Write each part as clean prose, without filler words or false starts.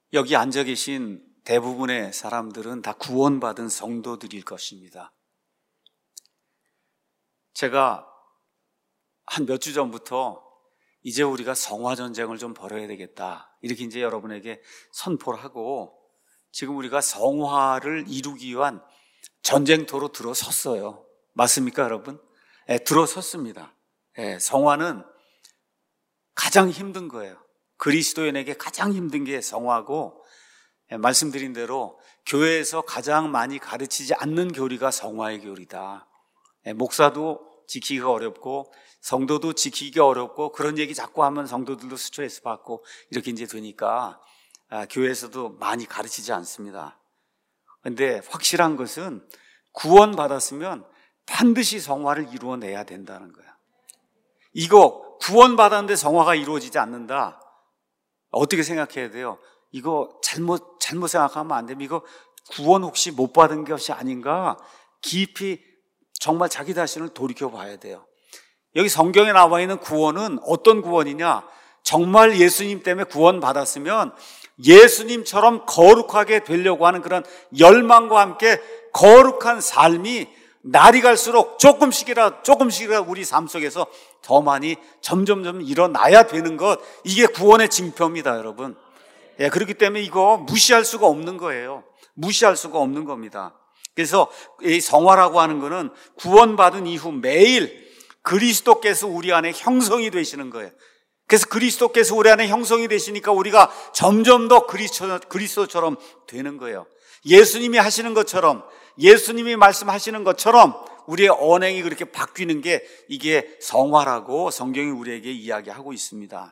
여기 앉아 계신 대부분의 사람들은 다 구원받은 성도들일 것입니다. 제가 한 몇 주 전부터 이제 우리가 성화전쟁을 좀 벌여야 되겠다, 이렇게 이제 여러분에게 선포를 하고, 지금 우리가 성화를 이루기 위한 전쟁터로 들어섰어요. 맞습니까, 여러분? 들어섰습니다. 성화는 가장 힘든 거예요. 그리스도인에게 가장 힘든 게 성화고, 말씀드린 대로 교회에서 가장 많이 가르치지 않는 교리가 성화의 교리다. 목사도 지키기가 어렵고 성도도 지키기가 어렵고, 그런 얘기 자꾸 하면 성도들도 스트레스 받고 이렇게 이제 되니까 교회에서도 많이 가르치지 않습니다. 그런데 확실한 것은 구원받았으면 반드시 성화를 이루어내야 된다는 거야. 이거 구원받았는데 성화가 이루어지지 않는다, 어떻게 생각해야 돼요? 이거 잘못 생각하면 안 됩니다. 이거 구원 혹시 못 받은 것이 아닌가, 깊이 정말 자기 자신을 돌이켜 봐야 돼요. 여기 성경에 나와 있는 구원은 어떤 구원이냐? 정말 예수님 때문에 구원받았으면 예수님처럼 거룩하게 되려고 하는 그런 열망과 함께 거룩한 삶이 날이 갈수록 조금씩이라도 우리 삶 속에서 더 많이 점점 일어나야 되는 것, 이게 구원의 징표입니다, 여러분. 그렇기 때문에 이거 무시할 수가 없는 거예요. 무시할 수가 없는 겁니다. 그래서 이 성화라고 하는 거는 구원받은 이후 매일 그리스도께서 우리 안에 형성이 되시는 거예요. 그래서 그리스도께서 우리 안에 형성이 되시니까 우리가 점점 더 그리스도처럼 되는 거예요. 예수님이 하시는 것처럼, 예수님이 말씀하시는 것처럼 우리의 언행이 그렇게 바뀌는 게, 이게 성화라고 성경이 우리에게 이야기하고 있습니다.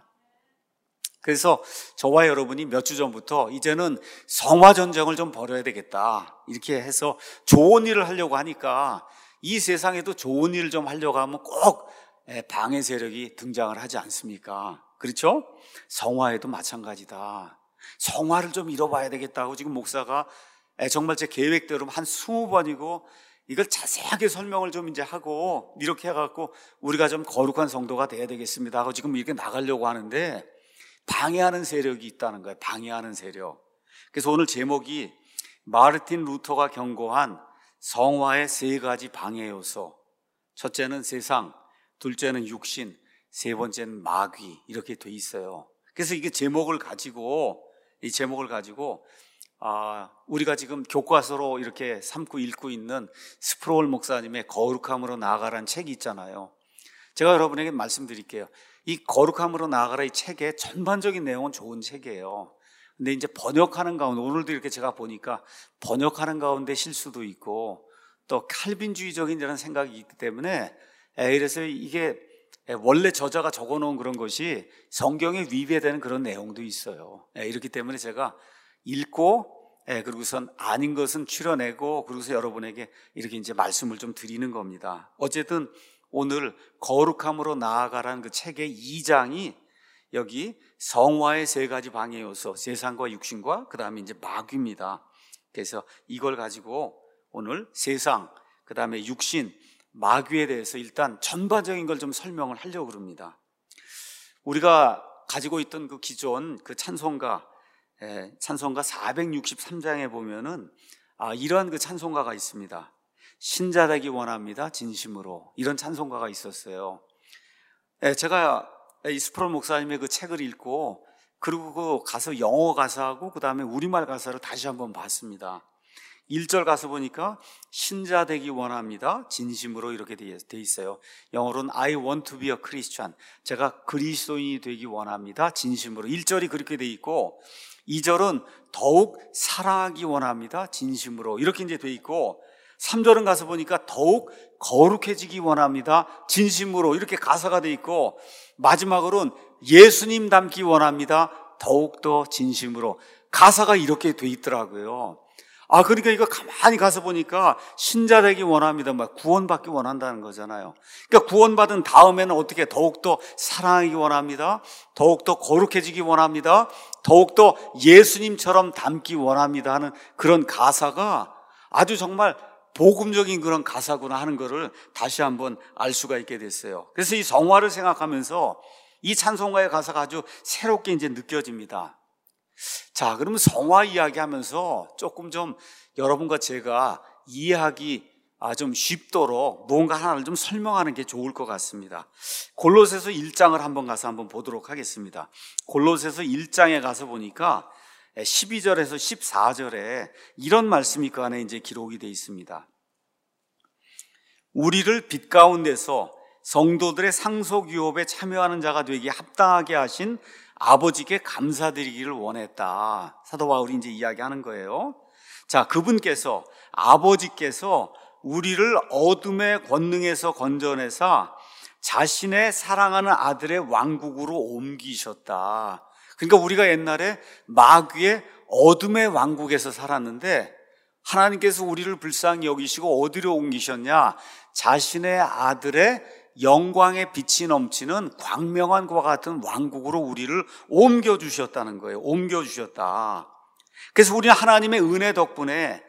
그래서 저와 여러분이 몇 주 전부터 이제는 성화전쟁을 좀 벌여야 되겠다, 이렇게 해서 좋은 일을 하려고 하니까, 이 세상에도 좋은 일을 좀 하려고 하면 꼭 방해 세력이 등장을 하지 않습니까? 그렇죠? 성화에도 마찬가지다. 성화를 좀 이뤄봐야 되겠다고 지금 목사가 정말 제 계획대로 한 20번이고 이걸 자세하게 설명을 좀 이제 하고, 이렇게 해갖고 우리가 좀 거룩한 성도가 돼야 되겠습니다 하고 지금 이렇게 나가려고 하는데, 방해하는 세력이 있다는 거예요. 방해하는 세력. 그래서 오늘 제목이 마르틴 루터가 경고한 성화의 3가지 방해 요소. 첫째는 세상, 둘째는 육신, 세 번째는 마귀, 이렇게 돼 있어요. 그래서 이게 제목을 가지고 우리가 지금 교과서로 이렇게 삼고 읽고 있는 스프롤 목사님의 거룩함으로 나아가라는 책이 있잖아요. 제가 여러분에게 말씀드릴게요. 이 거룩함으로 나아가라, 이 책의 전반적인 내용은 좋은 책이에요. 근데 이제 번역하는 가운데, 오늘도 이렇게 제가 보니까 번역하는 가운데 실수도 있고 또 칼빈주의적인 이런 생각이 있기 때문에, 그래서 이게 원래 저자가 적어놓은 그런 것이 성경에 위배되는 그런 내용도 있어요. 이렇기 때문에 제가 읽고, 그리고선 아닌 것은 추려내고, 그리고서 여러분에게 이렇게 이제 말씀을 좀 드리는 겁니다. 어쨌든 오늘 거룩함으로 나아가라는 그 책의 2장이 여기 성화의 3가지 방해 요소, 세상과 육신과 그 다음에 이제 마귀입니다. 그래서 이걸 가지고 오늘 세상, 그 다음에 육신, 마귀에 대해서 일단 전반적인 걸 좀 설명을 하려고 합니다. 우리가 가지고 있던 그 기존 그 찬송가 463장에 보면은 이러한 그 찬송가가 있습니다. 신자되기 원합니다, 진심으로. 이런 찬송가가 있었어요. 제가 이 스프롤 목사님의 그 책을 읽고, 그리고 그 가서 영어 가사하고 그 다음에 우리말 가사를 다시 한번 봤습니다. 1절 가서 보니까 신자되기 원합니다, 진심으로, 이렇게 돼 있어요. 영어로는 I want to be a Christian. 제가 그리스도인이 되기 원합니다, 진심으로. 1절이 그렇게 돼 있고, 2절은 더욱 사랑하기 원합니다, 진심으로, 이렇게 이제 돼 있고, 3절은 가서 보니까 더욱 거룩해지기 원합니다, 진심으로, 이렇게 가사가 돼 있고, 마지막으로는 예수님 닮기 원합니다, 더욱더 진심으로. 가사가 이렇게 돼 있더라고요. 그러니까 이거 가만히 가서 보니까 신자되기 원합니다, 구원받기 원한다는 거잖아요. 그러니까 구원받은 다음에는 어떻게 더욱더 사랑하기 원합니다, 더욱더 거룩해지기 원합니다, 더욱더 예수님처럼 닮기 원합니다 하는 그런 가사가 아주 정말 복음적인 그런 가사구나 하는 것을 다시 한번 알 수가 있게 됐어요. 그래서 이 성화를 생각하면서 이 찬송가의 가사가 아주 새롭게 이제 느껴집니다. 자, 그러면 성화 이야기하면서 조금 좀 여러분과 제가 이해하기 좀 쉽도록 뭔가 하나를 좀 설명하는 게 좋을 것 같습니다. 골로새서 1장을 한번 보도록 하겠습니다. 골로새서 1장에 가서 보니까 12절에서 14절에 이런 말씀이 그 안에 이제 기록이 되어 있습니다. 우리를 빛 가운데서 성도들의 상속 유업에 참여하는 자가 되기에 합당하게 하신 아버지께 감사드리기를 원했다. 사도 바울이 이제 이야기하는 거예요. 자, 그분께서, 아버지께서 우리를 어둠의 권능에서 건져내사 자신의 사랑하는 아들의 왕국으로 옮기셨다. 그러니까 우리가 옛날에 마귀의 어둠의 왕국에서 살았는데 하나님께서 우리를 불쌍히 여기시고 어디로 옮기셨냐? 자신의 아들의 영광의 빛이 넘치는 광명한 것과 같은 왕국으로 우리를 옮겨주셨다는 거예요. 옮겨주셨다. 그래서 우리는 하나님의 은혜 덕분에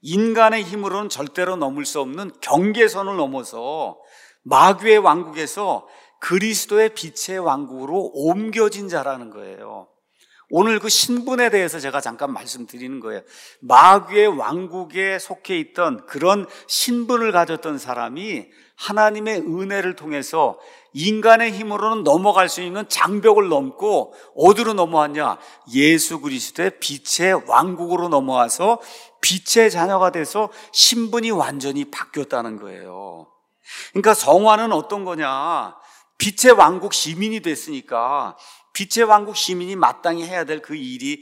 인간의 힘으로는 절대로 넘을 수 없는 경계선을 넘어서 마귀의 왕국에서 그리스도의 빛의 왕국으로 옮겨진 자라는 거예요. 오늘 그 신분에 대해서 제가 잠깐 말씀드리는 거예요. 마귀의 왕국에 속해 있던 그런 신분을 가졌던 사람이 하나님의 은혜를 통해서 인간의 힘으로는 넘어갈 수 있는 장벽을 넘고 어디로 넘어왔냐? 예수 그리스도의 빛의 왕국으로 넘어와서 빛의 자녀가 돼서 신분이 완전히 바뀌었다는 거예요. 그러니까 성화는 어떤 거냐? 빛의 왕국 시민이 됐으니까 빛의 왕국 시민이 마땅히 해야 될 그 일이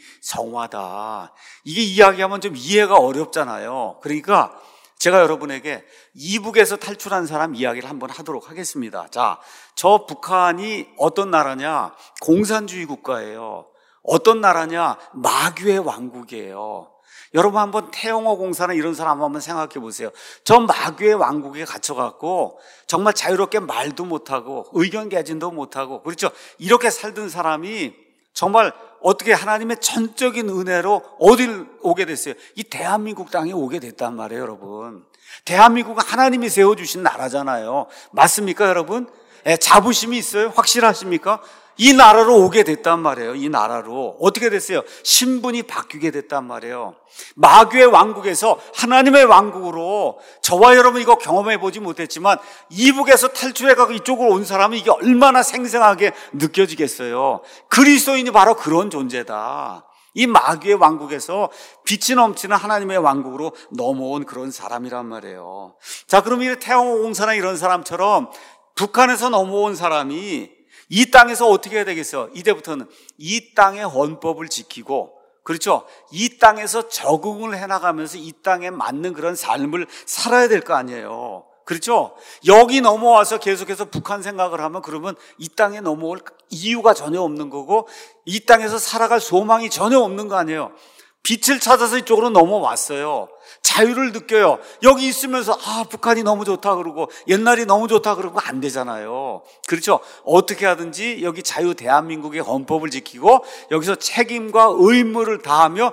성화다. 이게 이야기하면 좀 이해가 어렵잖아요. 그러니까 제가 여러분에게 이북에서 탈출한 사람 이야기를 한번 하도록 하겠습니다. 자, 저 북한이 어떤 나라냐? 공산주의 국가예요. 어떤 나라냐? 마귀의 왕국이에요. 여러분 한번 태영호 공사나 이런 사람 한번 생각해 보세요. 저 마귀의 왕국에 갇혀갖고 정말 자유롭게 말도 못하고 의견 개진도 못하고, 그렇죠? 이렇게 살던 사람이 정말 어떻게 하나님의 전적인 은혜로 어딜 오게 됐어요? 이 대한민국 땅에 오게 됐단 말이에요, 여러분. 대한민국은 하나님이 세워주신 나라잖아요. 맞습니까, 여러분? 자부심이 있어요? 확실하십니까? 이 나라로 오게 됐단 말이에요. 이 나라로. 어떻게 됐어요? 신분이 바뀌게 됐단 말이에요. 마귀의 왕국에서 하나님의 왕국으로, 저와 여러분 이거 경험해 보지 못했지만 이북에서 탈출해가고 이쪽으로 온 사람은 이게 얼마나 생생하게 느껴지겠어요. 그리스도인이 바로 그런 존재다. 이 마귀의 왕국에서 빛이 넘치는 하나님의 왕국으로 넘어온 그런 사람이란 말이에요. 자, 그럼 이 태영호 공사나 이런 사람처럼 북한에서 넘어온 사람이 이 땅에서 어떻게 해야 되겠어요? 이제부터는 이 땅의 헌법을 지키고, 그렇죠? 이 땅에서 적응을 해나가면서 이 땅에 맞는 그런 삶을 살아야 될 거 아니에요. 그렇죠? 여기 넘어와서 계속해서 북한 생각을 하면 그러면 이 땅에 넘어올 이유가 전혀 없는 거고 이 땅에서 살아갈 소망이 전혀 없는 거 아니에요. 빛을 찾아서 이쪽으로 넘어왔어요. 자유를 느껴요. 여기 있으면서 북한이 너무 좋다 그러고 옛날이 너무 좋다 그러고 안 되잖아요. 그렇죠? 어떻게 하든지 여기 자유 대한민국의 헌법을 지키고 여기서 책임과 의무를 다하며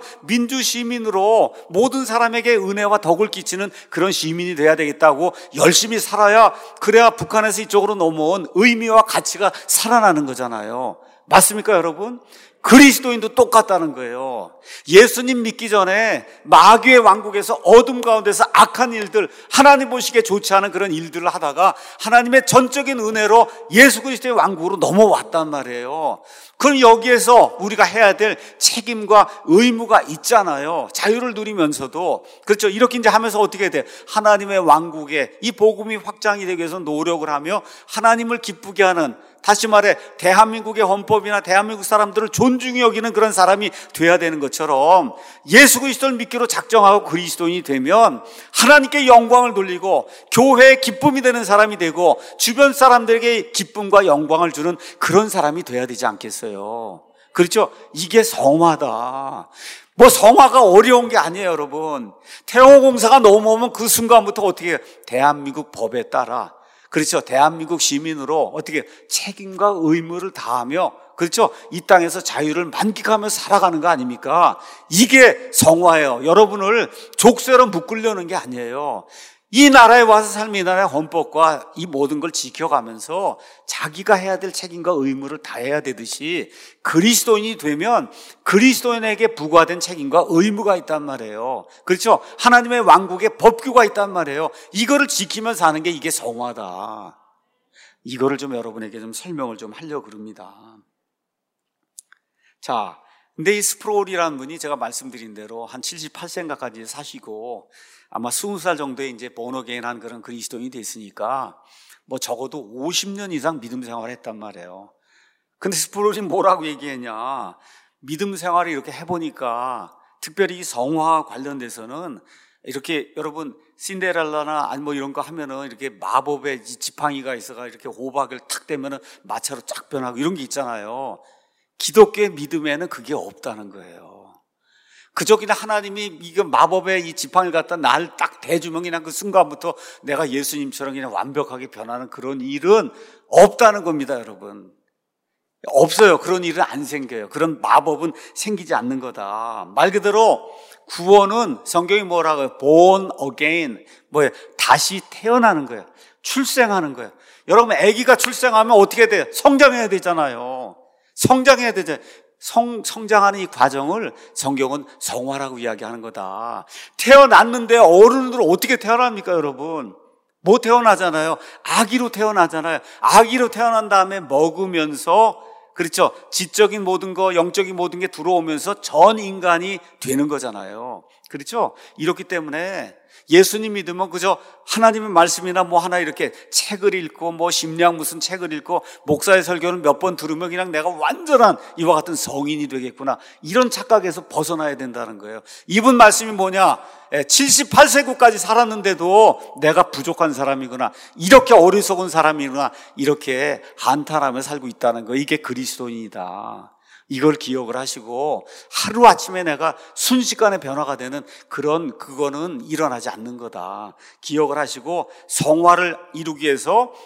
민주시민으로 모든 사람에게 은혜와 덕을 끼치는 그런 시민이 돼야 되겠다고 열심히 살아야, 그래야 북한에서 이쪽으로 넘어온 의미와 가치가 살아나는 거잖아요. 맞습니까, 여러분? 그리스도인도 똑같다는 거예요. 예수님 믿기 전에 마귀의 왕국에서 어둠 가운데서 악한 일들, 하나님 보시기에 좋지 않은 그런 일들을 하다가 하나님의 전적인 은혜로 예수 그리스도의 왕국으로 넘어왔단 말이에요. 그럼 여기에서 우리가 해야 될 책임과 의무가 있잖아요. 자유를 누리면서도. 그렇죠? 이렇게 이제 하면서 어떻게 돼? 하나님의 왕국에 이 복음이 확장이 되기 위해서 노력을 하며 하나님을 기쁘게 하는, 다시 말해 대한민국의 헌법이나 대한민국 사람들을 존중히 여기는 그런 사람이 돼야 되는 것처럼 예수 그리스도를 믿기로 작정하고 그리스도인이 되면 하나님께 영광을 돌리고 교회의 기쁨이 되는 사람이 되고 주변 사람들에게 기쁨과 영광을 주는 그런 사람이 돼야 되지 않겠어요? 그렇죠? 이게 성화다. 뭐 성화가 어려운 게 아니에요, 여러분. 태영호 공사가 넘어오면 그 순간부터 어떻게 해요? 대한민국 법에 따라, 그렇죠? 대한민국 시민으로 어떻게 책임과 의무를 다하며, 그렇죠? 이 땅에서 자유를 만끽하며 살아가는 거 아닙니까? 이게 성화예요. 여러분을 족쇄로 묶으려는 게 아니에요. 이 나라에 와서 살면 이 나라의 헌법과 이 모든 걸 지켜가면서 자기가 해야 될 책임과 의무를 다해야 되듯이 그리스도인이 되면 그리스도인에게 부과된 책임과 의무가 있단 말이에요. 그렇죠? 하나님의 왕국에 법규가 있단 말이에요. 이거를 지키면서 사는 게 이게 성화다. 이거를 좀 여러분에게 좀 설명을 좀 하려고 그럽니다. 자, 근데 이 스프롤이라는 분이 제가 말씀드린 대로 한 78세인가까지 사시고 아마 20살 정도에 이제 본어게인한 그런 그리스도인이 됐으니까 뭐 적어도 50년 이상 믿음 생활을 했단 말이에요. 근데 스프롤이 뭐라고 얘기했냐? 믿음 생활을 이렇게 해보니까 특별히 이 성화 관련돼서는 이렇게 여러분 신데렐라나 아니 뭐 이런 거 하면은 이렇게 마법의 지팡이가 있어가 이렇게 호박을 탁 대면은 마차로 쫙 변하고 이런 게 있잖아요. 기독교의 믿음에는 그게 없다는 거예요. 그저 그냥 하나님이 이거 마법의 이 지팡이를 갖다 날 딱 대주면 그냥 그 순간부터 내가 예수님처럼 그냥 완벽하게 변하는 그런 일은 없다는 겁니다, 여러분. 없어요. 그런 일은 안 생겨요. 그런 마법은 생기지 않는 거다. 말 그대로 구원은 성경이 뭐라고 해요? born again. 뭐예요? 다시 태어나는 거예요. 출생하는 거예요. 여러분, 아기가 출생하면 어떻게 돼요? 성장해야 되잖아요. 성장해야 되죠. 성장하는 이 과정을 성경은 성화라고 이야기하는 거다. 태어났는데 어른으로 어떻게 태어납니까, 여러분? 못 태어나잖아요. 아기로 태어나잖아요. 아기로 태어난 다음에 먹으면서, 그렇죠, 지적인 모든 거, 영적인 모든 게 들어오면서 전 인간이 되는 거잖아요. 그렇죠? 이렇기 때문에 예수님 믿으면 그저 하나님의 말씀이나 뭐 하나 이렇게 책을 읽고 뭐 심리학 무슨 책을 읽고 목사의 설교를 몇 번 들으면 그냥 내가 완전한 이와 같은 성인이 되겠구나, 이런 착각에서 벗어나야 된다는 거예요. 이분 말씀이 뭐냐? 78세까지 살았는데도 내가 부족한 사람이구나, 이렇게 어리석은 사람이구나, 이렇게 한탄하며 살고 있다는 거, 이게 그리스도인이다. 이걸 기억을 하시고 하루아침에 내가 순식간에 변화가 되는 그거는 일어나지 않는 거다. 기억을 하시고 성화를 이루기 위해서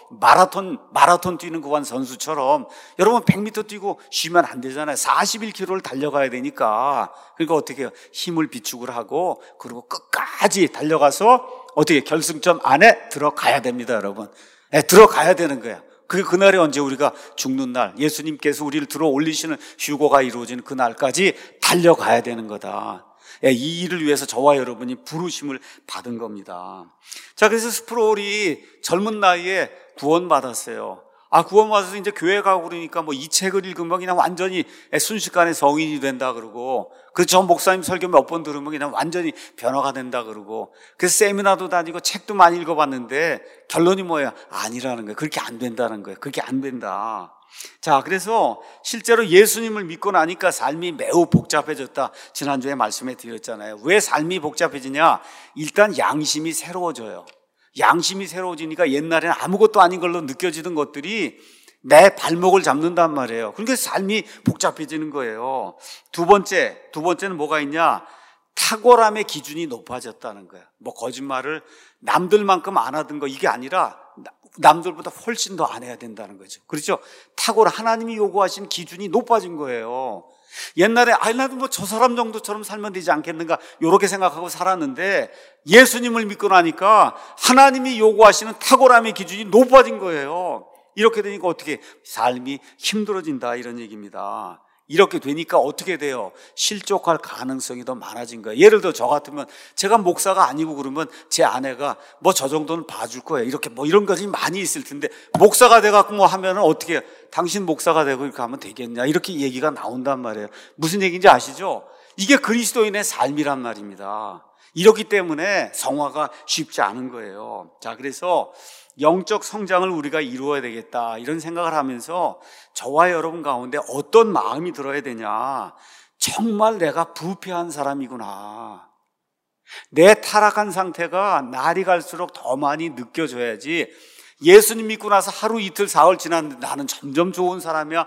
마라톤 뛰는 그한 선수처럼 여러분 100m 뛰고 쉬면 안 되잖아요. 41km를 달려가야 되니까. 그러니까 어떻게 해요? 힘을 비축을 하고 그리고 끝까지 달려가서 어떻게 결승점 안에 들어가야 됩니다, 여러분. 들어가야 되는 거예요. 그날이 언제? 우리가 죽는 날, 예수님께서 우리를 들어 올리시는 휴거가 이루어지는 그날까지 달려가야 되는 거다. 이 일을 위해서 저와 여러분이 부르심을 받은 겁니다. 자, 그래서 스프롤이 젊은 나이에 구원받았어요. 구원받아서 이제 교회 가고 그러니까 뭐 이 책을 읽으면 그냥 완전히 순식간에 성인이 된다 그러고, 그래서 전 목사님 설교 몇 번 들으면 그냥 완전히 변화가 된다 그러고, 그래서 세미나도 다니고 책도 많이 읽어봤는데 결론이 뭐예요? 아니라는 거예요. 그렇게 안 된다는 거예요. 그렇게 안 된다. 자, 그래서 실제로 예수님을 믿고 나니까 삶이 매우 복잡해졌다. 지난주에 말씀해 드렸잖아요. 왜 삶이 복잡해지냐? 일단 양심이 새로워져요. 양심이 새로워지니까 옛날에는 아무것도 아닌 걸로 느껴지던 것들이 내 발목을 잡는단 말이에요. 그러니까 삶이 복잡해지는 거예요. 두 번째는 뭐가 있냐? 탁월함의 기준이 높아졌다는 거예요. 뭐 거짓말을 남들만큼 안 하던 거, 이게 아니라 남들보다 훨씬 더 안 해야 된다는 거죠. 그렇죠? 하나님이 요구하신 기준이 높아진 거예요. 옛날에 나도 뭐 저 사람 정도처럼 살면 되지 않겠는가, 이렇게 생각하고 살았는데 예수님을 믿고 나니까 하나님이 요구하시는 탁월함의 기준이 높아진 거예요. 이렇게 되니까 어떻게 삶이 힘들어진다, 이런 얘기입니다. 이렇게 되니까 어떻게 돼요? 실족할 가능성이 더 많아진 거예요. 예를 들어 저 같으면, 제가 목사가 아니고 그러면 제 아내가 뭐 저 정도는 봐줄 거예요, 이렇게 뭐 이런 것이 많이 있을 텐데, 목사가 돼갖고 뭐 하면은 어떻게 해요? 당신 목사가 되고 이렇게 하면 되겠냐, 이렇게 얘기가 나온단 말이에요. 무슨 얘기인지 아시죠? 이게 그리스도인의 삶이란 말입니다. 이렇기 때문에 성화가 쉽지 않은 거예요. 자, 그래서 영적 성장을 우리가 이루어야 되겠다, 이런 생각을 하면서 저와 여러분 가운데 어떤 마음이 들어야 되냐? 정말 내가 부패한 사람이구나, 내 타락한 상태가 날이 갈수록 더 많이 느껴져야지, 예수님 믿고 나서 하루 이틀 사흘 지났는데 나는 점점 좋은 사람이야,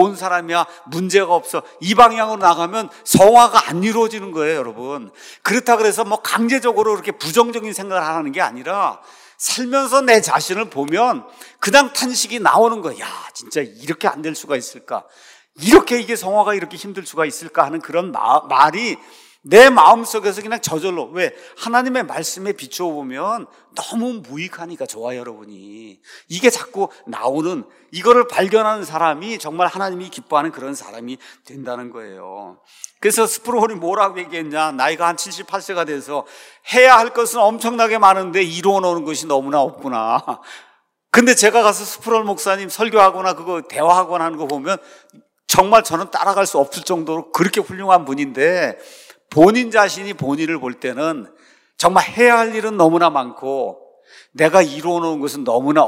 문제가 없어, 이 방향으로 나가면 성화가 안 이루어지는 거예요, 여러분. 그렇다 그래서 뭐 강제적으로 그렇게 부정적인 생각을 하는 게 아니라 살면서 내 자신을 보면 그냥 탄식이 나오는 거야. 야, 진짜 이렇게 안 될 수가 있을까? 이렇게 이게 성화가 이렇게 힘들 수가 있을까? 하는 그런 말이 내 마음속에서 그냥 저절로, 왜? 하나님의 말씀에 비추어 보면 너무 무익하니까 좋아요, 여러분이. 이게 자꾸 나오는, 이거를 발견하는 사람이 정말 하나님이 기뻐하는 그런 사람이 된다는 거예요. 그래서 스프롤이 뭐라고 얘기했냐? 나이가 한 78세가 돼서 해야 할 것은 엄청나게 많은데 이루어 놓는 것이 너무나 없구나. 근데 제가 가서 스프롤 목사님 설교하거나 그거 대화하거나 하는 거 보면 정말 저는 따라갈 수 없을 정도로 그렇게 훌륭한 분인데, 본인 자신이 본인을 볼 때는 정말 해야 할 일은 너무나 많고 내가 이루어 놓은 것은 너무나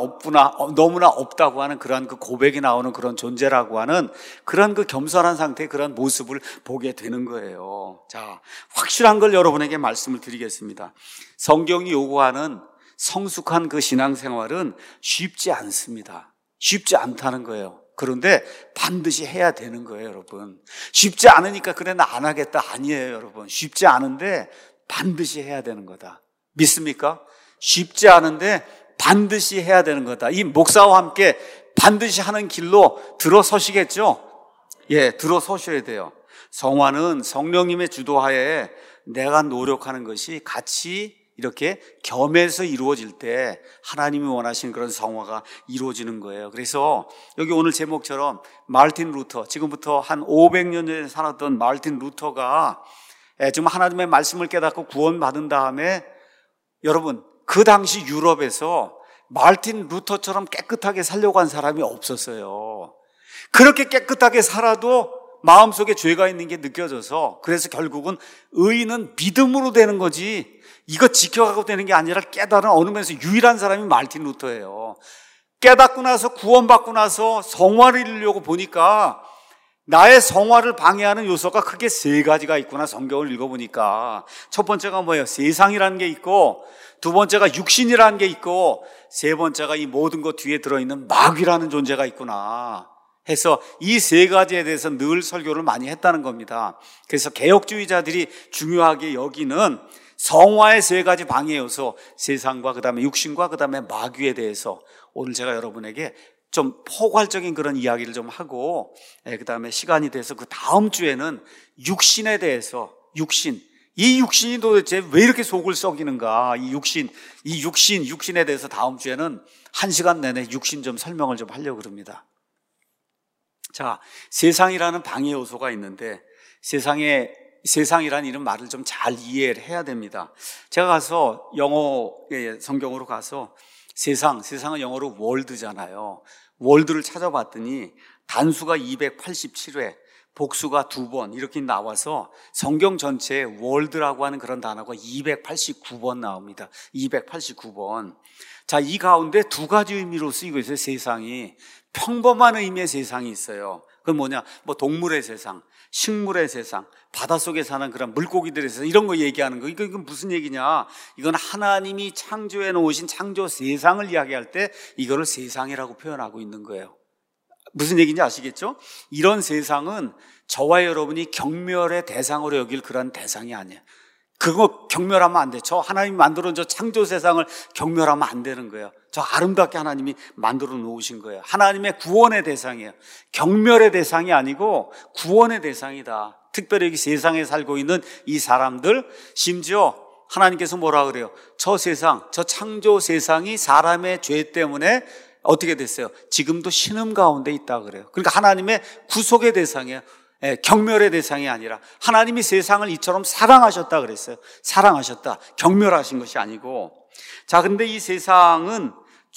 없다고 하는 그러한 그 고백이 나오는 그런 존재라고 하는 그런 그 겸손한 상태의 그런 모습을 보게 되는 거예요. 자, 확실한 걸 여러분에게 말씀을 드리겠습니다. 성경이 요구하는 성숙한 그 신앙생활은 쉽지 않습니다. 쉽지 않다는 거예요. 그런데 반드시 해야 되는 거예요, 여러분. 쉽지 않으니까 그래 나 안 하겠다 아니에요, 여러분. 쉽지 않은데 반드시 해야 되는 거다. 믿습니까? 쉽지 않은데 반드시 해야 되는 거다. 이 목사와 함께 반드시 하는 길로 들어서시겠죠? 예, 들어서셔야 돼요. 성화는 성령님의 주도하에 내가 노력하는 것이 같이 이렇게 겸해서 이루어질 때 하나님이 원하시는 그런 성화가 이루어지는 거예요. 그래서 여기 오늘 제목처럼 마르틴 루터, 지금부터 한 500년 전에 살았던 마르틴 루터가 지금 하나님의 말씀을 깨닫고 구원받은 다음에, 여러분 그 당시 유럽에서 마르틴 루터처럼 깨끗하게 살려고 한 사람이 없었어요. 그렇게 깨끗하게 살아도 마음속에 죄가 있는 게 느껴져서, 그래서 결국은 의인은 믿음으로 되는 거지 이거 지켜가고 되는 게 아니라 깨달은 어느 면에서 유일한 사람이 마르틴 루터예요. 깨닫고 나서 구원받고 나서 성화를 이루려고 보니까 나의 성화를 방해하는 요소가 크게 세 가지가 있구나. 성경을 읽어보니까 첫 번째가 뭐예요? 세상이라는 게 있고, 두 번째가 육신이라는 게 있고, 세 번째가 이 모든 것 뒤에 들어있는 마귀라는 존재가 있구나 해서 이 세 가지에 대해서 늘 설교를 많이 했다는 겁니다. 그래서 개혁주의자들이 중요하게 여기는 성화의 세 가지 방해 요소, 세상과 그 다음에 육신과 그 다음에 마귀에 대해서 오늘 제가 여러분에게 좀 포괄적인 그런 이야기를 좀 하고, 그 다음에 시간이 돼서 그 다음 주에는 육신에 대해서, 이 육신이 도대체 왜 이렇게 속을 썩이는가, 이 육신에 대해서 다음 주에는 1시간 내내 육신 좀 설명을 좀 하려고 합니다. 자, 세상이라는 방해 요소가 있는데, 세상이라는 이런 말을 좀 잘 이해를 해야 됩니다. 제가 가서 성경으로 가서 세상은 영어로 월드잖아요. 월드를 찾아봤더니 단수가 287회, 복수가 2번 이렇게 나와서 성경 전체에 월드라고 하는 그런 단어가 289번 나옵니다. 289번. 자, 이 가운데 두 가지 의미로 쓰이고 있어요. 세상이 평범한 의미의 세상이 있어요. 그건 뭐냐? 뭐 동물의 세상, 식물의 세상, 바닷속에 사는 그런 물고기들의 세상, 이런 거 얘기하는 거. 이건 무슨 얘기냐? 이건 하나님이 창조해 놓으신 창조 세상을 이야기할 때 이거를 세상이라고 표현하고 있는 거예요. 무슨 얘기인지 아시겠죠? 이런 세상은 저와 여러분이 경멸의 대상으로 여길 그런 대상이 아니에요. 그거 경멸하면 안 돼. 저 하나님이 만들어준 저 창조 세상을 경멸하면 안 되는 거예요. 저 아름답게 하나님이 만들어 놓으신 거예요. 하나님의 구원의 대상이에요. 경멸의 대상이 아니고 구원의 대상이다. 특별히 여기 세상에 살고 있는 이 사람들, 심지어 하나님께서 뭐라 그래요? 저 세상, 저 창조 세상이 사람의 죄 때문에 어떻게 됐어요? 지금도 신음 가운데 있다 그래요. 그러니까 하나님의 구속의 대상이에요. 경멸의 대상이 아니라 하나님이 세상을 이처럼 사랑하셨다 그랬어요. 사랑하셨다. 경멸하신 것이 아니고. 자, 근데 이 세상은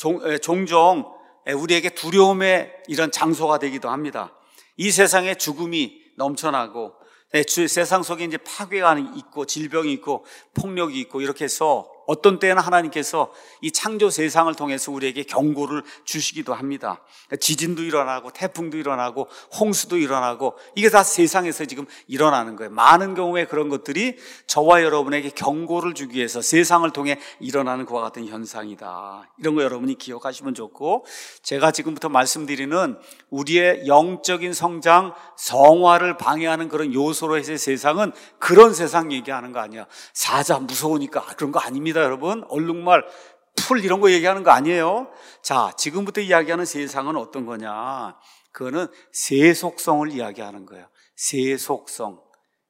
종종 우리에게 두려움의 이런 장소가 되기도 합니다. 이 세상에 죽음이 넘쳐나고, 세상 속에 이제 파괴가 있고, 질병이 있고, 폭력이 있고, 이렇게 해서 어떤 때는 하나님께서 이 창조 세상을 통해서 우리에게 경고를 주시기도 합니다. 지진도 일어나고, 태풍도 일어나고, 홍수도 일어나고, 이게 다 세상에서 지금 일어나는 거예요. 많은 경우에 그런 것들이 저와 여러분에게 경고를 주기 위해서 세상을 통해 일어나는 그와 같은 현상이다. 이런 거 여러분이 기억하시면 좋고, 제가 지금부터 말씀드리는 우리의 영적인 성장, 성화를 방해하는 그런 요소로 해서 세상은 그런 세상 얘기하는 거 아니야. 사자 무서우니까 그런 거 아닙니다. 여러분, 얼룩말, 풀 이런 거 얘기하는 거 아니에요. 자, 지금부터 이야기하는 세상은 어떤 거냐? 그거는 세속성을 이야기하는 거예요. 세속성.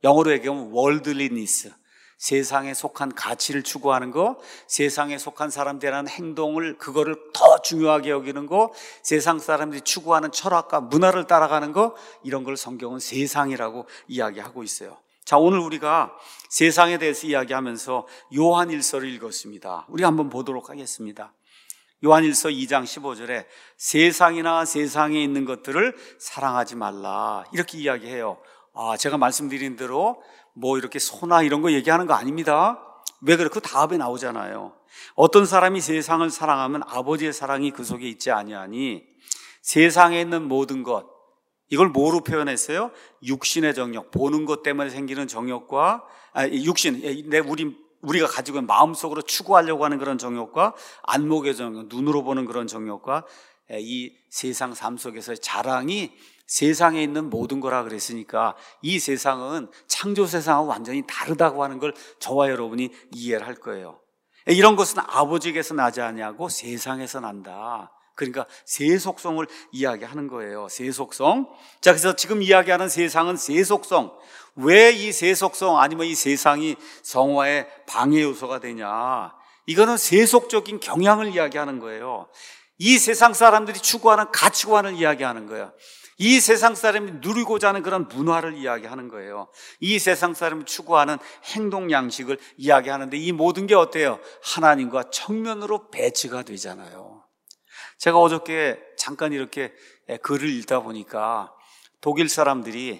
영어로 얘기하면 worldliness, 세상에 속한 가치를 추구하는 거, 세상에 속한 사람들이라는 행동을, 그거를 더 중요하게 여기는 거, 세상 사람들이 추구하는 철학과 문화를 따라가는 거, 이런 걸 성경은 세상이라고 이야기하고 있어요. 자, 오늘 우리가 세상에 대해서 이야기하면서 요한일서를 읽었습니다. 우리 한번 보도록 하겠습니다. 요한일서 2장 15절에 세상이나 세상에 있는 것들을 사랑하지 말라, 이렇게 이야기해요. 제가 말씀드린 대로 뭐 이렇게 소나 이런 거 얘기하는 거 아닙니다. 왜 그래? 그 다음에 나오잖아요. 어떤 사람이 세상을 사랑하면 아버지의 사랑이 그 속에 있지 아니하니 세상에 있는 모든 것, 이걸 뭐로 표현했어요? 육신의 정욕, 보는 것 때문에 생기는 정욕과 육신, 우리가 가지고 있는 마음속으로 추구하려고 하는 그런 정욕과 안목의 정욕, 눈으로 보는 그런 정욕과 이 세상 삶 속에서의 자랑이 세상에 있는 모든 거라 그랬으니까 이 세상은 창조 세상하고 완전히 다르다고 하는 걸 저와 여러분이 이해를 할 거예요. 이런 것은 아버지에게서 나지 아니하고 세상에서 난다. 그러니까 세속성을 이야기하는 거예요. 세속성. 자, 그래서 지금 이야기하는 세상은 세속성. 왜 이 세속성 아니면 이 세상이 성화의 방해 요소가 되냐? 이거는 세속적인 경향을 이야기하는 거예요. 이 세상 사람들이 추구하는 가치관을 이야기하는 거예요. 이 세상 사람이 누리고자 하는 그런 문화를 이야기하는 거예요. 이 세상 사람이 추구하는 행동 양식을 이야기하는데 이 모든 게 어때요? 하나님과 정면으로 배치가 되잖아요. 제가 어저께 잠깐 이렇게 글을 읽다 보니까 독일 사람들이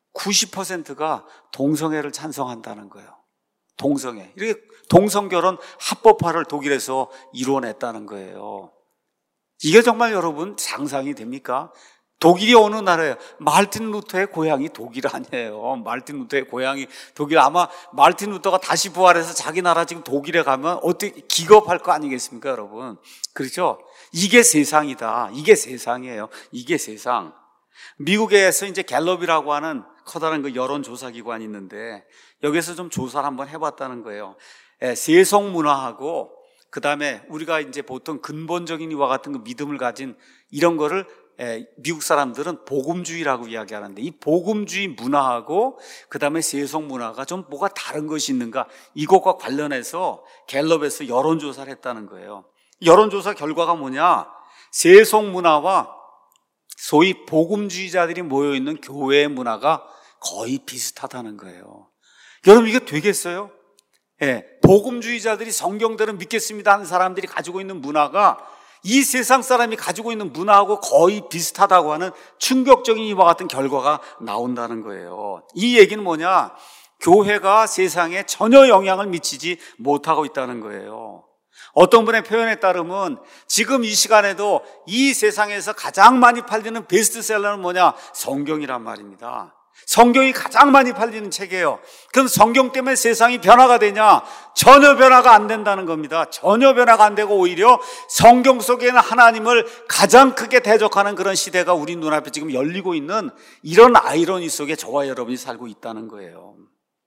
90%가 동성애를 찬성한다는 거예요. 동성애. 이렇게 동성결혼 합법화를 독일에서 이루어냈다는 거예요. 이게 정말 여러분 상상이 됩니까? 독일이 어느 나라예요? 마르틴 루터의 고향이 독일 아니에요. 마르틴 루터의 고향이 독일. 아마 마르틴 루터가 다시 부활해서 자기 나라 지금 독일에 가면 어떻게 기겁할 거 아니겠습니까, 여러분? 그렇죠? 이게 세상이다. 이게 세상이에요. 이게 세상. 미국에서 이제 갤럽이라고 하는 커다란 그 여론조사기관이 있는데 여기서 좀 조사를 한번 해봤다는 거예요. 세속 문화하고 그 다음에 우리가 이제 보통 근본적인 이와 같은 그 믿음을 가진 이런 거를 미국 사람들은 복음주의라고 이야기하는데 이 복음주의 문화하고 그 다음에 세속 문화가 좀 뭐가 다른 것이 있는가, 이것과 관련해서 갤럽에서 여론조사를 했다는 거예요. 여론조사 결과가 뭐냐? 세속 문화와 소위 복음주의자들이 모여있는 교회의 문화가 거의 비슷하다는 거예요. 여러분 이게 되겠어요? 복음주의자들이 성경대로 믿겠습니다 하는 사람들이 가지고 있는 문화가 이 세상 사람이 가지고 있는 문화하고 거의 비슷하다고 하는 충격적인 이와 같은 결과가 나온다는 거예요. 이 얘기는 뭐냐? 교회가 세상에 전혀 영향을 미치지 못하고 있다는 거예요. 어떤 분의 표현에 따르면 지금 이 시간에도 이 세상에서 가장 많이 팔리는 베스트셀러는 뭐냐? 성경이란 말입니다. 성경이 가장 많이 팔리는 책이에요. 그럼 성경 때문에 세상이 변화가 되냐? 전혀 변화가 안 된다는 겁니다. 전혀 변화가 안 되고 오히려 성경 속에는 하나님을 가장 크게 대적하는 그런 시대가 우리 눈앞에 지금 열리고 있는 이런 아이러니 속에 저와 여러분이 살고 있다는 거예요.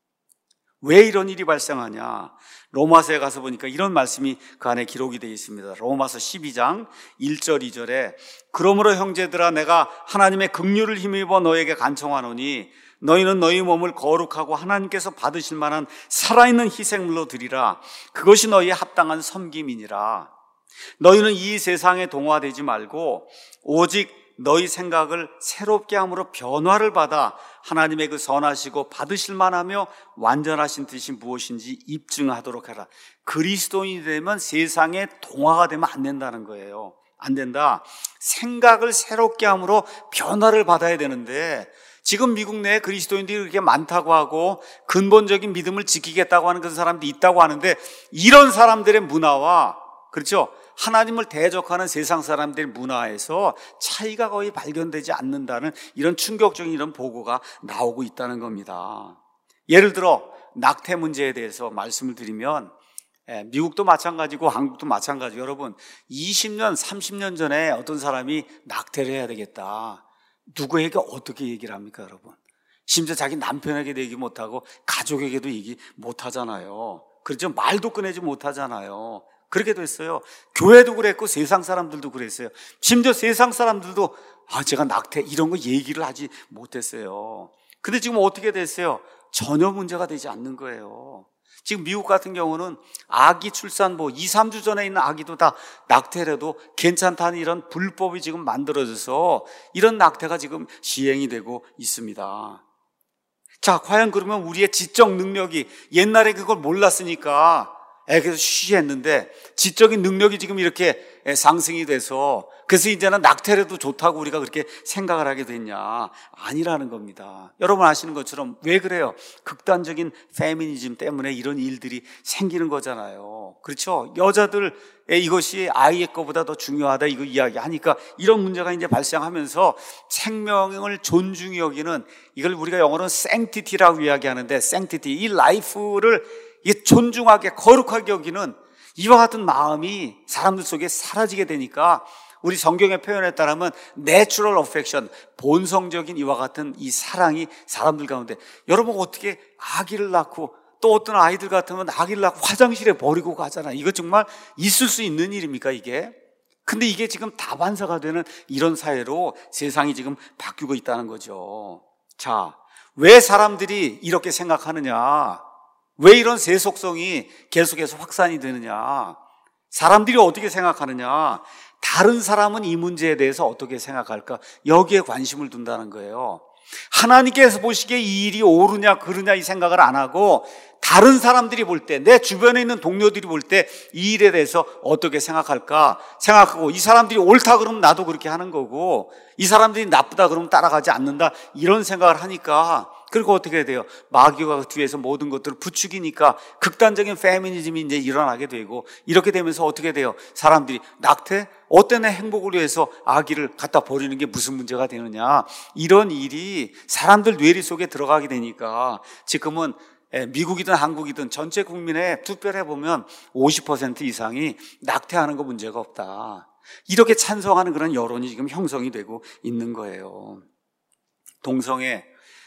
왜 이런 일이 발생하냐? 로마서에 가서 보니까 이런 말씀이 그 안에 기록이 되어 있습니다. 로마서 12장 1절 2절에 그러므로 형제들아 내가 하나님의 긍휼을 힘입어 너에게 간청하노니 너희는 너희 몸을 거룩하고 하나님께서 받으실 만한 살아있는 희생물로 드리라. 그것이 너희의 합당한 섬김이니라. 너희는 이 세상에 동화되지 말고 오직 너희 생각을 새롭게 함으로 변화를 받아 하나님의 그 선하시고 받으실 만하며 완전하신 뜻이 무엇인지 입증하도록 하라. 그리스도인이 되면 세상에 동화가 되면 안 된다는 거예요. 안 된다. 생각을 새롭게 함으로 변화를 받아야 되는데 지금 미국 내에 그리스도인들이 그렇게 많다고 하고 근본적인 믿음을 지키겠다고 하는 그런 사람들이 있다고 하는데 이런 사람들의 문화와 그렇죠? 하나님을 대적하는 세상 사람들의 문화에서 차이가 거의 발견되지 않는다는 이런 충격적인 이런 보고가 나오고 있다는 겁니다. 예를 들어 낙태 문제에 대해서 말씀을 드리면 미국도 마찬가지고 한국도 마찬가지고 여러분 20년 30년 전에 어떤 사람이 낙태를 해야 되겠다. 누구에게 어떻게 얘기를 합니까 여러분? 심지어 자기 남편에게도 얘기 못하고 가족에게도 얘기 못하잖아요. 그렇죠? 말도 꺼내지 못하잖아요. 그렇게 됐어요. 교회도 그랬고 세상 사람들도 그랬어요. 심지어 세상 사람들도 제가 낙태 이런 거 얘기를 하지 못했어요. 근데 지금 어떻게 됐어요? 전혀 문제가 되지 않는 거예요. 지금 미국 같은 경우는 아기 출산 2, 3주 전에 있는 아기도 다 낙태라도 괜찮다는 이런 불법이 지금 만들어져서 이런 낙태가 지금 시행이 되고 있습니다. 자, 과연 그러면 우리의 지적 능력이 옛날에 그걸 몰랐으니까 그래서 쉬쉬했는데 지적인 능력이 지금 이렇게 상승이 돼서 그래서 이제는 낙태라도 좋다고 우리가 그렇게 생각을 하게 됐냐? 아니라는 겁니다. 여러분 아시는 것처럼 왜 그래요? 극단적인 페미니즘 때문에 이런 일들이 생기는 거잖아요. 그렇죠? 여자들의 이것이 아이의 것보다 더 중요하다 이거 이야기하니까 이런 문제가 이제 발생하면서 생명을 존중히 여기는 이걸 우리가 영어로는 sanctity라고 이야기하는데 sanctity, 이 라이프를 이게 존중하게 거룩하게 여기는 이와 같은 마음이 사람들 속에 사라지게 되니까 우리 성경의 표현에 따르면 natural affection, 본성적인 이와 같은 이 사랑이 사람들 가운데 여러분 어떻게 아기를 낳고 또 어떤 아이들 같으면 아기를 낳고 화장실에 버리고 가잖아요. 이거 정말 있을 수 있는 일입니까 이게? 근데 이게 지금 다반사가 되는 이런 사회로 세상이 지금 바뀌고 있다는 거죠. 자, 왜 사람들이 이렇게 생각하느냐? 왜 이런 세속성이 계속해서 확산이 되느냐? 사람들이 어떻게 생각하느냐? 다른 사람은 이 문제에 대해서 어떻게 생각할까? 여기에 관심을 둔다는 거예요. 하나님께서 보시기에 이 일이 옳으냐 그르냐 이 생각을 안 하고 다른 사람들이 볼 때, 내 주변에 있는 동료들이 볼 때 이 일에 대해서 어떻게 생각할까 생각하고 이 사람들이 옳다 그러면 나도 그렇게 하는 거고 이 사람들이 나쁘다 그러면 따라가지 않는다 이런 생각을 하니까 그리고 어떻게 해야 돼요? 마귀가 뒤에서 모든 것들을 부추기니까 극단적인 페미니즘이 이제 일어나게 되고 이렇게 되면서 어떻게 돼요? 사람들이 낙태? 어떤 애 행복을 위해서 아기를 갖다 버리는 게 무슨 문제가 되느냐? 이런 일이 사람들 뇌리 속에 들어가게 되니까 지금은 미국이든 한국이든 전체 국민의 투표를 해보면 50% 이상이 낙태하는 거 문제가 없다. 이렇게 찬성하는 그런 여론이 지금 형성이 되고 있는 거예요. 동성애,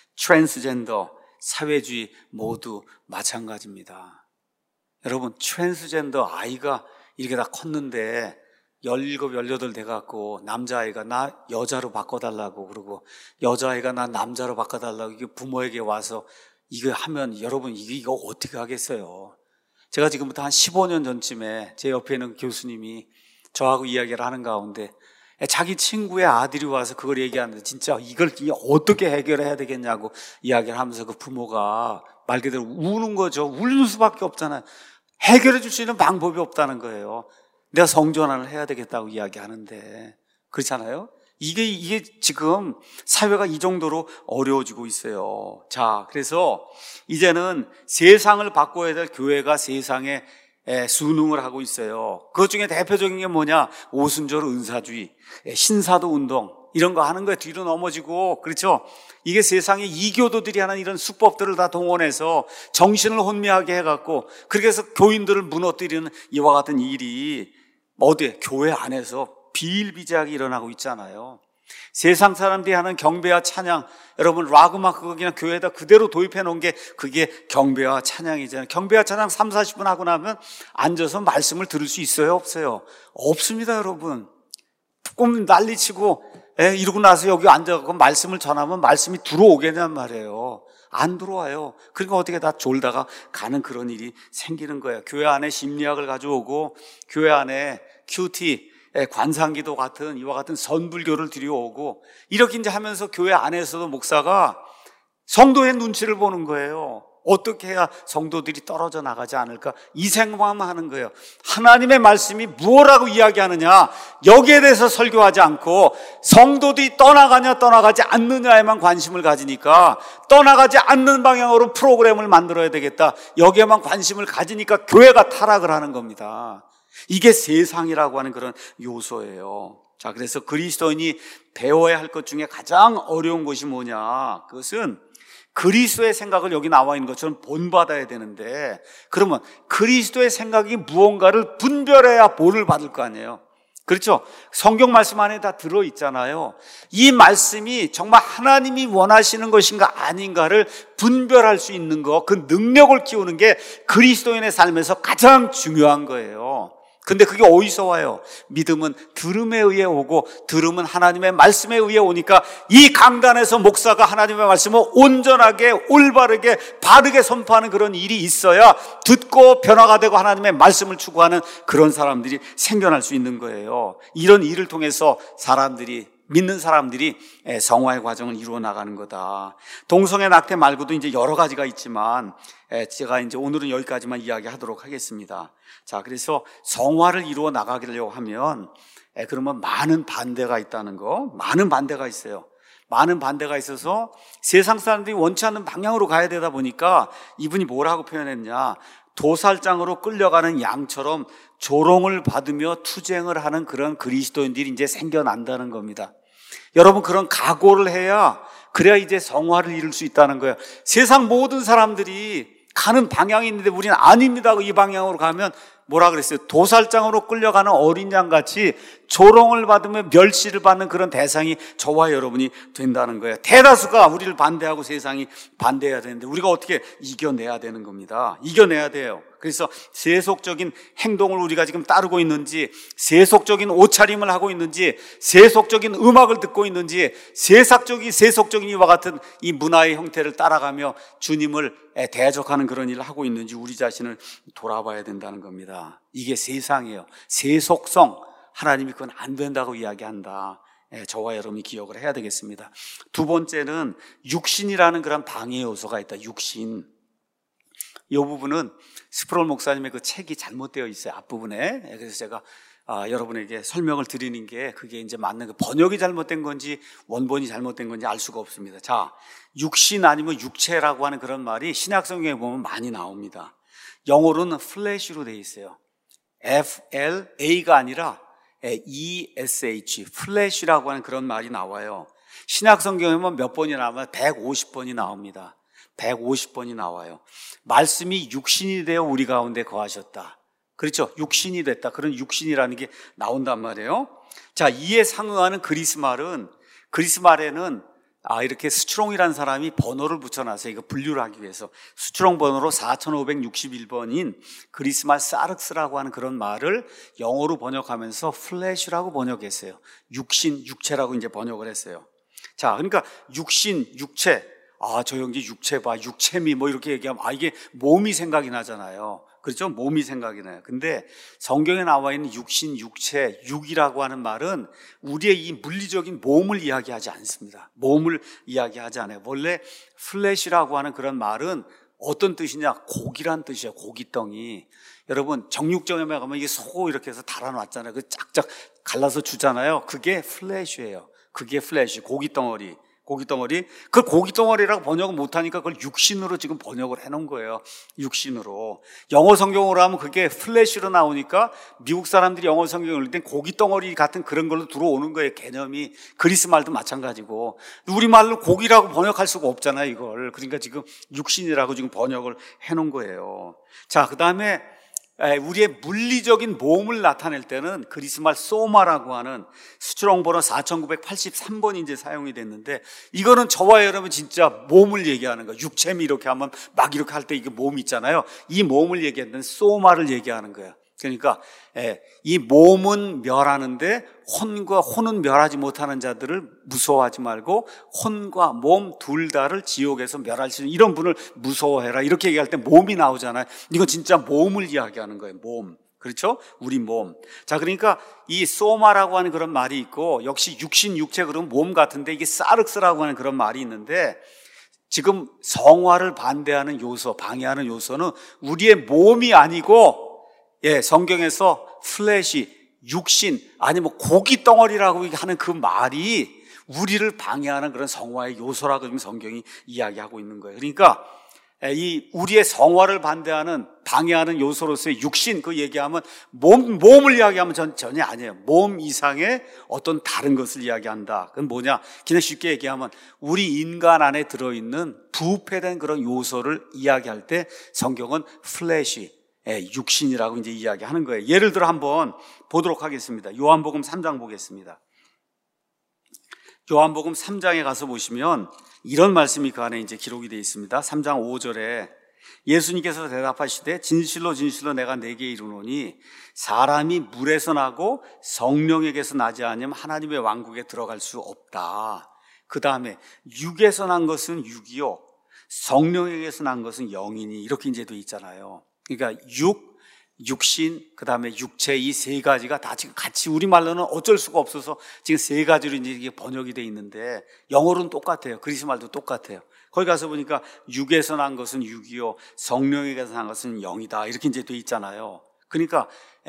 트랜스젠더, 사회주의 모두 마찬가지입니다. 여러분, 트랜스젠더 아이가 이렇게 다 컸는데 17, 18 돼갖고 남자아이가 나 여자로 바꿔달라고 그러고 여자아이가 나 남자로 바꿔달라고 이게 부모에게 와서 이거 하면 여러분 이거 어떻게 하겠어요? 제가 지금부터 한 15년 전쯤에 제 옆에 있는 교수님이 저하고 이야기를 하는 가운데 자기 친구의 아들이 와서 그걸 얘기하는데 진짜 이걸 어떻게 해결해야 되겠냐고 이야기를 하면서 그 부모가 말 그대로 우는 거죠. 우는 수밖에 없잖아요. 해결해 줄 수 있는 방법이 없다는 거예요. 내가 성전환을 해야 되겠다고 이야기하는데 그렇잖아요. 이게 지금 사회가 이 정도로 어려워지고 있어요. 자, 그래서 이제는 세상을 바꿔야 될 교회가 세상에 순응을 하고 있어요. 그것 중에 대표적인 게 뭐냐? 오순절 은사주의, 신사도 운동 이런 거 하는 거에 뒤로 넘어지고 그렇죠? 이게 세상에 이교도들이 하는 이런 수법들을 다 동원해서 정신을 혼미하게 해갖고 그렇게 해서 교인들을 무너뜨리는 이와 같은 일이 어디에? 교회 안에서 비일비재하게 일어나고 있잖아요. 세상 사람들이 하는 경배와 찬양, 여러분 락 음악 그냥 교회에다 그대로 도입해 놓은 게 그게 경배와 찬양이잖아요. 경배와 찬양 3, 40분 하고 나면 앉아서 말씀을 들을 수 있어요? 없어요? 없습니다, 여러분. 조금 난리치고 이러고 나서 여기 앉아서 말씀을 전하면 말씀이 들어오겠냔 말이에요. 안 들어와요. 그러니까 어떻게 다 졸다가 가는 그런 일이 생기는 거예요. 교회 안에 심리학을 가져오고 교회 안에 큐티, 관상기도 같은 이와 같은 선불교를 들여오고 이렇게 이제 하면서 교회 안에서도 목사가 성도의 눈치를 보는 거예요. 어떻게 해야 성도들이 떨어져 나가지 않을까 이 생각만 하는 거예요. 하나님의 말씀이 무엇라고 이야기하느냐 여기에 대해서 설교하지 않고 성도들이 떠나가냐 떠나가지 않느냐에만 관심을 가지니까 떠나가지 않는 방향으로 프로그램을 만들어야 되겠다 여기에만 관심을 가지니까 교회가 타락을 하는 겁니다. 이게 세상이라고 하는 그런 요소예요. 자, 그래서 그리스도인이 배워야 할 것 중에 가장 어려운 것이 뭐냐? 그것은 그리스도의 생각을 여기 나와 있는 것처럼 본받아야 되는데 그러면 그리스도의 생각이 무언가를 분별해야 본을 받을 거 아니에요. 그렇죠? 성경 말씀 안에 다 들어있잖아요. 이 말씀이 정말 하나님이 원하시는 것인가 아닌가를 분별할 수 있는 것, 그 능력을 키우는 게 그리스도인의 삶에서 가장 중요한 거예요. 근데 그게 어디서 와요? 믿음은 들음에 의해 오고 들음은 하나님의 말씀에 의해 오니까 이 강단에서 목사가 하나님의 말씀을 온전하게 올바르게 바르게 선포하는 그런 일이 있어야 듣고 변화가 되고 하나님의 말씀을 추구하는 그런 사람들이 생겨날 수 있는 거예요. 이런 일을 통해서 믿는 사람들이 성화의 과정을 이루어 나가는 거다. 동성애 낙태 말고도 이제 여러 가지가 있지만 제가 이제 오늘은 여기까지만 이야기하도록 하겠습니다. 자, 그래서 성화를 이루어 나가려고 하면 그러면 많은 반대가 있다는 거, 많은 반대가 있어요. 많은 반대가 있어서 세상 사람들이 원치 않는 방향으로 가야 되다 보니까 이분이 뭐라고 표현했냐? 도살장으로 끌려가는 양처럼 조롱을 받으며 투쟁을 하는 그런 그리스도인들이 이제 생겨난다는 겁니다. 여러분, 그런 각오를 해야 그래야 이제 성화를 이룰 수 있다는 거예요. 세상 모든 사람들이 가는 방향이 있는데 우리는 아닙니다. 이 방향으로 가면 뭐라 그랬어요? 도살장으로 끌려가는 어린 양같이 조롱을 받으며 멸시를 받는 그런 대상이 저와 여러분이 된다는 거예요. 대다수가 우리를 반대하고 세상이 반대해야 되는데 우리가 어떻게 이겨내야 되는 겁니다. 이겨내야 돼요. 그래서 세속적인 행동을 우리가 지금 따르고 있는지, 세속적인 옷차림을 하고 있는지, 세속적인 음악을 듣고 있는지, 세속적인 이와 같은 이 문화의 형태를 따라가며 주님을 대적하는 그런 일을 하고 있는지 우리 자신을 돌아봐야 된다는 겁니다. 이게 세상이에요. 세속성. 하나님이 그건 안 된다고 이야기한다. 저와 여러분이 기억을 해야 되겠습니다. 두 번째는 육신이라는 그런 방해 요소가 있다. 육신. 이 부분은 스프롤 목사님의 그 책이 잘못되어 있어요. 앞부분에. 그래서 제가 여러분에게 설명을 드리는 게 그게 이제 맞는 그 번역이 잘못된 건지 원본이 잘못된 건지 알 수가 없습니다. 자, 육신 아니면 육체라고 하는 그런 말이 신약 성경에 보면 많이 나옵니다. 영어로는 flesh로 되어 있어요. FLA가 아니라 ESH, flesh라고 하는 그런 말이 나와요. 신약 성경에 보면 몇 번이 나오면 150번이 나옵니다. 150번이 나와요. 말씀이 육신이 되어 우리 가운데 거하셨다. 그렇죠? 육신이 됐다. 그런 육신이라는 게 나온단 말이에요. 자, 이에 상응하는 그리스말에는 이렇게 스트롱이라는 사람이 번호를 붙여놨어요. 이거 분류를 하기 위해서. 스트롱 번호로 4561번인 그리스말 사르스라고 하는 그런 말을 영어로 번역하면서 플래시라고 번역했어요. 육신, 육체라고 이제 번역을 했어요. 자, 그러니까 육신, 육체. 저 형제 육체 봐, 육체미 뭐 이렇게 얘기하면 이게 몸이 생각이 나잖아요. 그렇죠? 몸이 생각이 나요. 근데 성경에 나와 있는 육신, 육체, 육이라고 하는 말은 우리의 이 물리적인 몸을 이야기하지 않습니다. 몸을 이야기하지 않아요. 원래 플래시라고 하는 그런 말은 어떤 뜻이냐? 고기란 뜻이에요. 고기덩이. 여러분, 정육점에 가면 이게 소 이렇게 해서 달아놨잖아요. 그 짝짝 갈라서 주잖아요. 그게 플래시예요. 그게 플래시, 고기덩어리. 그 고기덩어리라고 번역을 못하니까 그걸 육신으로 지금 번역을 해놓은 거예요. 육신으로. 영어 성경으로 하면 그게 플래시로 나오니까 미국 사람들이 영어 성경을 읽을 땐 고기덩어리 같은 그런 걸로 들어오는 거예요. 개념이. 그리스 말도 마찬가지고. 우리말로 고기라고 번역할 수가 없잖아요, 이걸. 그러니까 지금 육신이라고 지금 번역을 해놓은 거예요. 자, 그 다음에 우리의 물리적인 몸을 나타낼 때는 그리스말 소마라고 하는 스트롱 번호 4983번이 이제 사용이 됐는데, 이거는 저와 여러분 진짜 몸을 얘기하는 거예요. 육체미 이렇게 하면 막 이렇게 할 때 이게 몸 있잖아요. 이 몸을 얘기하는 소마를 얘기하는 거예요. 그러니까 이 몸은 멸하는데 혼은 멸하지 못하는 자들을 무서워하지 말고 혼과 몸 둘 다를 지옥에서 멸할 수 있는 이런 분을 무서워해라. 이렇게 얘기할 때 몸이 나오잖아요. 이건 진짜 몸을 이야기하는 거예요. 몸. 그렇죠? 우리 몸. 자, 그러니까 이 소마라고 하는 그런 말이 있고, 역시 육신, 육체 그러면 몸 같은데 이게 사르스라고 하는 그런 말이 있는데, 지금 성화를 반대하는 요소, 방해하는 요소는 우리의 몸이 아니고 성경에서 플래시, 육신, 아니면 고기 덩어리라고 하는 그 말이 우리를 방해하는 그런 성화의 요소라고 지금 성경이 이야기하고 있는 거예요. 그러니까 이 우리의 성화를 반대하는, 방해하는 요소로서의 육신, 그 얘기하면 몸을 이야기하면 전혀 아니에요. 몸 이상의 어떤 다른 것을 이야기한다. 그건 뭐냐? 그냥 쉽게 얘기하면 우리 인간 안에 들어있는 부패된 그런 요소를 이야기할 때 성경은 플래시, 육신이라고 이제 이야기하는 거예요. 예를 들어 한번 보도록 하겠습니다. 요한복음 3장 보겠습니다. 요한복음 3장에 가서 보시면 이런 말씀이 그 안에 이제 기록이 되어 있습니다. 3장 5절에 예수님께서 대답하시되 진실로 진실로 내가 네게 이르노니 사람이 물에서 나고 성령에게서 나지 않으면 하나님의 왕국에 들어갈 수 없다. 그 다음에 육에서 난 것은 육이요 성령에게서 난 것은 영이니, 이렇게 이제 돼 있잖아요. 그러니까 육신, 그 다음에 육체, 이 세 가지가 다 지금 같이 우리말로는 어쩔 수가 없어서 지금 세 가지로 이제 이게 번역이 돼 있는데 영어로는 똑같아요. 그리스 말도 똑같아요. 거기 가서 보니까 육에서 난 것은 육이요 성령에게서 난 것은 영이다, 이렇게 이제 돼 있잖아요. 그러니까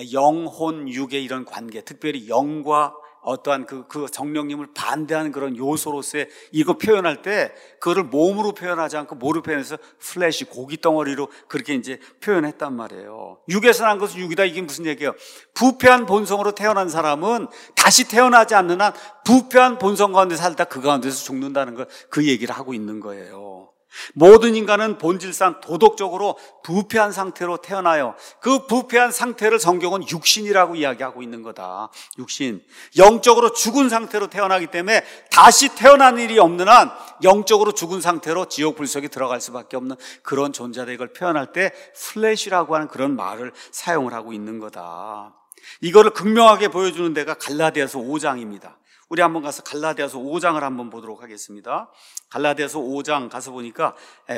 영혼, 육의 이런 관계, 특별히 영과 어떠한 그 성령님을 반대하는 그런 요소로서의 이거 표현할 때 그거를 몸으로 표현하지 않고 뭐로 표현해서 플래시, 고기 덩어리로 그렇게 이제 표현했단 말이에요. 육에서 난 것은 육이다, 이게 무슨 얘기예요? 부패한 본성으로 태어난 사람은 다시 태어나지 않는 한 부패한 본성 가운데 살다 그 가운데서 죽는다는 걸 그 얘기를 하고 있는 거예요. 모든 인간은 본질상 도덕적으로 부패한 상태로 태어나요. 그 부패한 상태를 성경은 육신이라고 이야기하고 있는 거다. 육신. 영적으로 죽은 상태로 태어나기 때문에 다시 태어난 일이 없는 한 영적으로 죽은 상태로 지옥 불속에 들어갈 수밖에 없는 그런 존재다. 이걸 표현할 때 플래시라고 하는 그런 말을 사용을 하고 있는 거다. 이거를 극명하게 보여주는 데가 갈라디아서 5장입니다. 우리 한번 가서 갈라디아서 5장을 한번 보도록 하겠습니다. 갈라디아서 5장 가서 보니까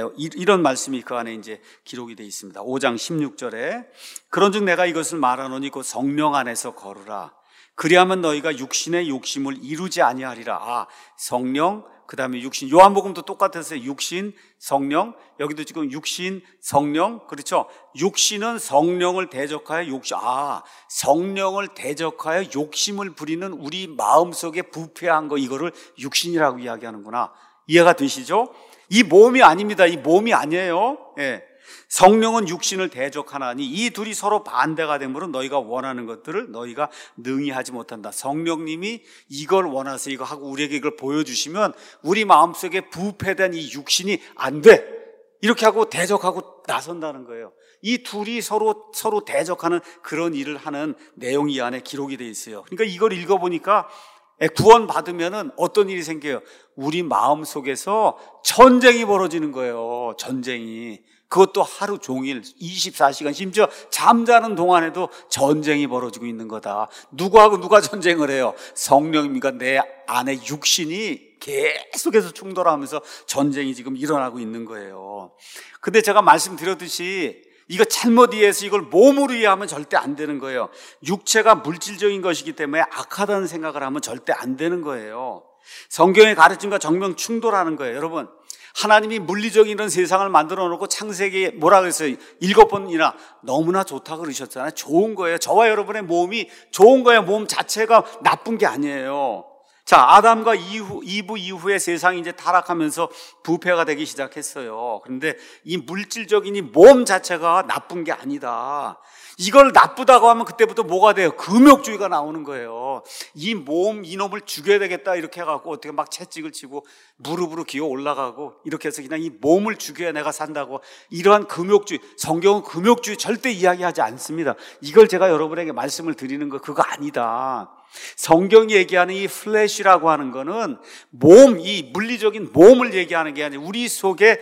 이런 말씀이 그 안에 이제 기록이 되어 있습니다. 5장 16절에 그런즉 내가 이것을 말하노니 곧 성령 안에서 걸으라. 그리하면 너희가 육신의 욕심을 이루지 아니하리라. 아, 성령, 그 다음에 육신. 요한복음도 똑같았어요. 육신, 성령. 여기도 지금 육신, 성령. 그렇죠? 육신은 성령을 대적하여 욕심. 아, 성령을 대적하여 욕심을 부리는 우리 마음속에 부패한 거, 이거를 육신이라고 이야기하는구나. 이해가 되시죠? 이 몸이 아닙니다. 이 몸이 아니에요. 예. 성령은 육신을 대적하나니 이 둘이 서로 반대가 되므로 너희가 원하는 것들을 너희가 능히 하지 못한다. 성령님이 이걸 원해서 이거 하고 우리에게 이걸 보여주시면 우리 마음속에 부패된 이 육신이 안 돼, 이렇게 하고 대적하고 나선다는 거예요. 이 둘이 서로 대적하는 그런 일을 하는 내용이 이 안에 기록이 되어 있어요. 그러니까 이걸 읽어보니까 구원 받으면은 어떤 일이 생겨요? 우리 마음속에서 전쟁이 벌어지는 거예요. 전쟁이. 그것도 하루 종일 24시간, 심지어 잠자는 동안에도 전쟁이 벌어지고 있는 거다. 누구하고 누가 전쟁을 해요? 성령님과 내 안에 육신이 계속해서 충돌하면서 전쟁이 지금 일어나고 있는 거예요. 근데 제가 말씀드렸듯이 이거 잘못 이해해서 이걸 몸으로 이해하면 절대 안 되는 거예요. 육체가 물질적인 것이기 때문에 악하다는 생각을 하면 절대 안 되는 거예요. 성경의 가르침과 정면 충돌하는 거예요. 여러분, 하나님이 물리적인 이런 세상을 만들어 놓고 창세기에 뭐라 그랬어요? 7번이나 너무나 좋다고 그러셨잖아요. 좋은 거예요. 저와 여러분의 몸이 좋은 거예요. 몸 자체가 나쁜 게 아니에요. 자, 아담과 이브 이후에 세상이 이제 타락하면서 부패가 되기 시작했어요. 그런데 이 물질적인 이 몸 자체가 나쁜 게 아니다. 이걸 나쁘다고 하면 그때부터 뭐가 돼요? 금욕주의가 나오는 거예요. 이 몸, 이놈을 죽여야 되겠다 이렇게 해갖고 어떻게 막 채찍을 치고 무릎으로 기어 올라가고 이렇게 해서 그냥 이 몸을 죽여야 내가 산다고, 이러한 금욕주의, 성경은 금욕주의 절대 이야기하지 않습니다. 이걸 제가 여러분에게 말씀을 드리는 거 그거 아니다. 성경이 얘기하는 이 플래시라고 하는 거는 몸, 이 물리적인 몸을 얘기하는 게 아니라 우리 속에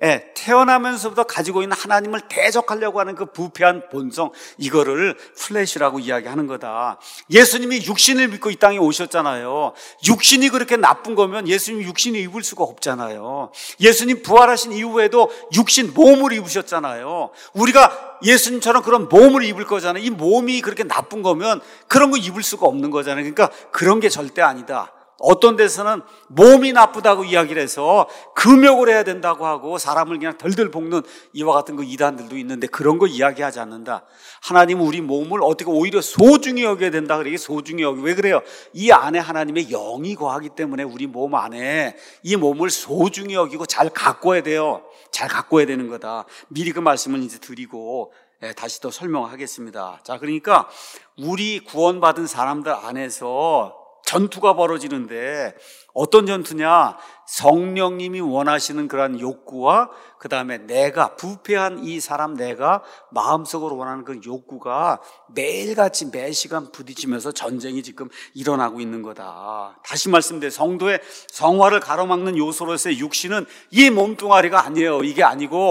태어나면서부터 가지고 있는 하나님을 대적하려고 하는 그 부패한 본성, 이거를 플래시라고 이야기하는 거다. 예수님이 육신을 믿고 이 땅에 오셨잖아요. 육신이 그렇게 나쁜 거면 예수님 육신을 입을 수가 없잖아요. 예수님 부활하신 이후에도 육신 몸을 입으셨잖아요. 우리가 예수님처럼 그런 몸을 입을 거잖아요. 이 몸이 그렇게 나쁜 거면 그런 거 입을 수가 없는 거잖아요. 그러니까 그런 게 절대 아니다. 어떤 데서는 몸이 나쁘다고 이야기를 해서 금욕을 해야 된다고 하고 사람을 그냥 덜덜 볶는 이와 같은 그 이단들도 있는데 그런 거 이야기하지 않는다. 하나님은 우리 몸을 어떻게 오히려 소중히 여겨야 된다. 그래, 소중히 여기. 왜 그래요? 이 안에 하나님의 영이 거하기 때문에 우리 몸 안에 이 몸을 소중히 여기고 잘 가꿔야 돼요. 잘 가꿔야 되는 거다. 미리 그 말씀을 이제 드리고 다시 또 설명하겠습니다. 자, 그러니까 우리 구원받은 사람들 안에서 전투가 벌어지는데 어떤 전투냐? 성령님이 원하시는 그러한 욕구와 그 다음에 내가 부패한 이 사람 내가 마음속으로 원하는 그 욕구가 매일같이 매시간 부딪히면서 전쟁이 지금 일어나고 있는 거다. 다시 말씀드려요. 성도의 성화를 가로막는 요소로서의 육신은 이 몸뚱아리가 아니에요. 이게 아니고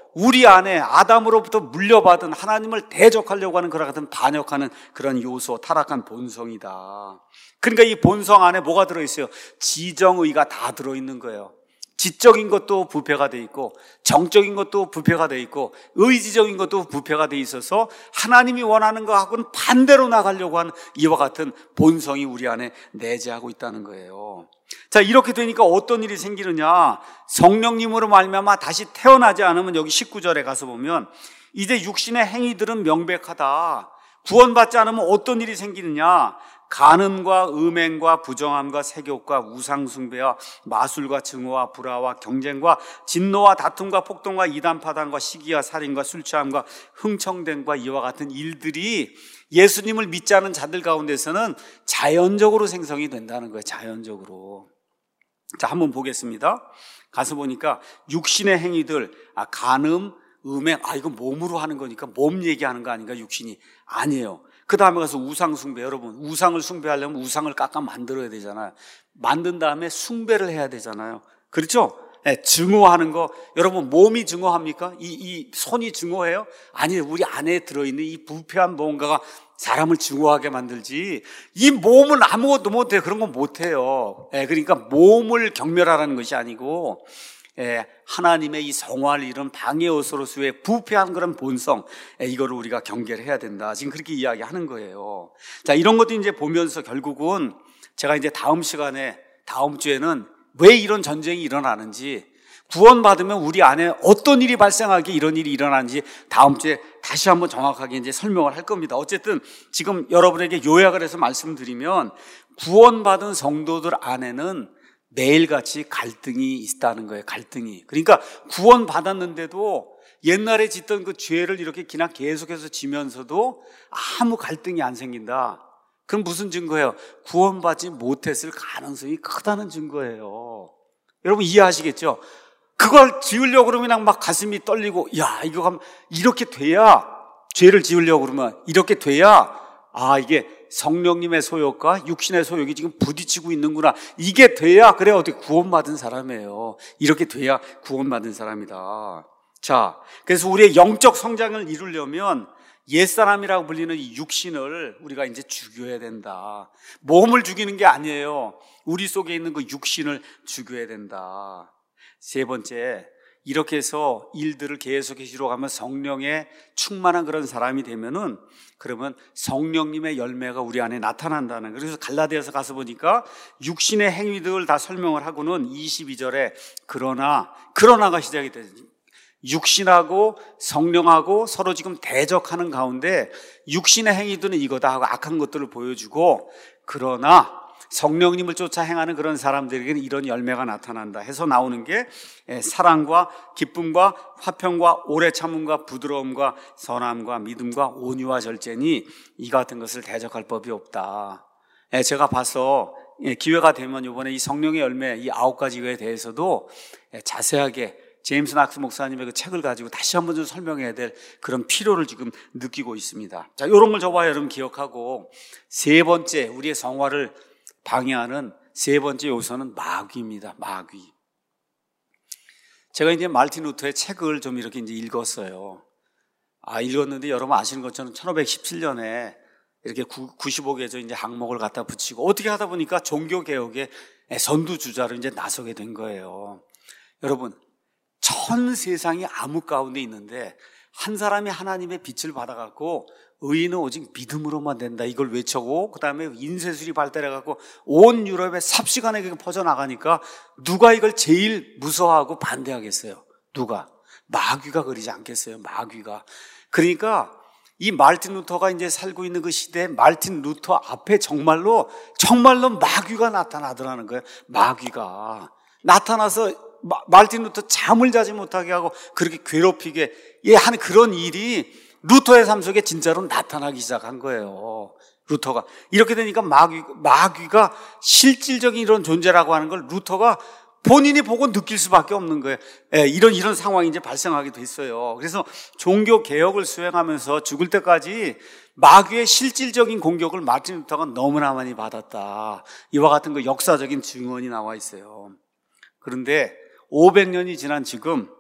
우리 안에 아담으로부터 물려받은 하나님을 대적하려고 하는 그와 같은 반역하는 그런 요소, 타락한 본성이다. 그러니까 이 본성 안에 뭐가 들어있어요? 지정의가 다 들어있는 거예요. 지적인 것도 부패가 돼 있고, 정적인 것도 부패가 돼 있고, 의지적인 것도 부패가 돼 있어서 하나님이 원하는 것하고는 반대로 나가려고 하는 이와 같은 본성이 우리 안에 내재하고 있다는 거예요. 자, 이렇게 되니까 어떤 일이 생기느냐? 성령님으로 말미암아 다시 태어나지 않으면, 여기 19절에 가서 보면 이제 육신의 행위들은 명백하다. 구원받지 않으면 어떤 일이 생기느냐? 간음과 음행과 부정함과 세욕과 우상숭배와 마술과 증오와 불화와 경쟁과 진노와 다툼과 폭동과 이단파단과 시기와 살인과 술취함과 흥청됨과 이와 같은 일들이 예수님을 믿지 않은 자들 가운데서는 자연적으로 생성이 된다는 거예요. 자연적으로. 자, 한번 보겠습니다. 가서 보니까 육신의 행위들, 간음, 음행, 이거 몸으로 하는 거니까 몸 얘기하는 거 아닌가? 육신이 아니에요. 그 다음에 가서 우상 숭배. 여러분, 우상을 숭배하려면 우상을 깎아 만들어야 되잖아요. 만든 다음에 숭배를 해야 되잖아요. 그렇죠? 네, 증오하는 거. 여러분, 몸이 증오합니까? 이 손이 증오해요? 아니에요. 우리 안에 들어있는 이 부패한 뭔가가 사람을 증오하게 만들지, 이 몸은 아무것도 못해요. 그런 건 못해요. 네, 그러니까 몸을 경멸하라는 것이 아니고, 하나님의 이 성화를 이룬 방해 요소로서의 부패한 그런 본성, 이거를 우리가 경계를 해야 된다. 지금 그렇게 이야기하는 거예요. 자, 이런 것도 이제 보면서 결국은 제가 이제 다음 시간에, 다음 주에는 왜 이런 전쟁이 일어나는지, 구원받으면 우리 안에 어떤 일이 발생하게 이런 일이 일어나는지 다음 주에 다시 한번 정확하게 이제 설명을 할 겁니다. 어쨌든 지금 여러분에게 요약을 해서 말씀드리면, 구원받은 성도들 안에는 매일같이 갈등이 있다는 거예요. 갈등이. 그러니까 구원받았는데도 옛날에 짓던 그 죄를 이렇게 그냥 계속해서 지면서도 아무 갈등이 안 생긴다. 그럼 무슨 증거예요? 구원받지 못했을 가능성이 크다는 증거예요. 여러분 이해하시겠죠? 그걸 지으려고 그러면 그냥 막 가슴이 떨리고, 야, 이거 하면 이렇게 돼야, 죄를 지으려고 그러면 이렇게 돼야, 이게 성령님의 소욕과 육신의 소욕이 지금 부딪히고 있는구나. 이게 돼야, 그래, 어떻게 구원받은 사람이에요. 이렇게 돼야 구원받은 사람이다. 자, 그래서 우리의 영적 성장을 이루려면 옛사람이라고 불리는 이 육신을 우리가 이제 죽여야 된다. 몸을 죽이는 게 아니에요. 우리 속에 있는 그 육신을 죽여야 된다. 세 번째, 이렇게 해서 일들을 계속해서 이루어가면 성령에 충만한 그런 사람이 되면은, 그러면 성령님의 열매가 우리 안에 나타난다는 거예요. 그래서 갈라디아서 가서 보니까 육신의 행위들 다 설명을 하고는 22절에 그러나가 시작이 되죠. 육신하고 성령하고 서로 지금 대적하는 가운데 육신의 행위들은 이거다 하고 악한 것들을 보여주고, 그러나 성령님을 쫓아 행하는 그런 사람들에게는 이런 열매가 나타난다 해서 나오는 게 사랑과 기쁨과 화평과 오래 참음과 부드러움과 선함과 믿음과 온유와 절제니 이 같은 것을 대적할 법이 없다. 제가 봐서 기회가 되면 이번에 이 성령의 열매 이 9가지에 대해서도 자세하게 제임스 낙스 목사님의 그 책을 가지고 다시 한번 좀 설명해야 될 그런 필요를 지금 느끼고 있습니다. 자, 이런 걸 저와 여러분 기억하고, 세 번째 우리의 성화를 방해하는 세 번째 요소는 마귀입니다. 마귀. 제가 이제 마르틴 루터의 책을 좀 이렇게 이제 읽었어요. 읽었는데 여러분 아시는 것처럼 1517년에 이렇게 95개조 이제 항목을 갖다 붙이고, 어떻게 하다 보니까 종교개혁의 선두주자로 이제 나서게 된 거예요. 여러분, 전 세상이 암흑 가운데 있는데 한 사람이 하나님의 빛을 받아갖고 의인은 오직 믿음으로만 된다, 이걸 외쳐고, 그 다음에 인쇄술이 발달해갖고 온 유럽에 삽시간에 퍼져나가니까 누가 이걸 제일 무서워하고 반대하겠어요? 누가? 마귀가 그러지 않겠어요? 마귀가. 그러니까 이 마르틴 루터가 이제 살고 있는 그 시대에 마르틴 루터 앞에 정말로 마귀가 나타나더라는 거예요. 마귀가 나타나서 마르틴 루터 잠을 자지 못하게 하고 그렇게 괴롭히게 하는 그런 일이 루터의 삶 속에 진짜로 나타나기 시작한 거예요. 루터가. 이렇게 되니까 마귀가 실질적인 이런 존재라고 하는 걸 루터가 본인이 보고 느낄 수밖에 없는 거예요. 이런 상황이 이제 발생하게 됐어요. 그래서 종교 개혁을 수행하면서 죽을 때까지 마귀의 실질적인 공격을 마르틴 루터가 너무나 많이 받았다. 이와 같은 그 역사적인 증언이 나와 있어요. 그런데 500년이 지난 지금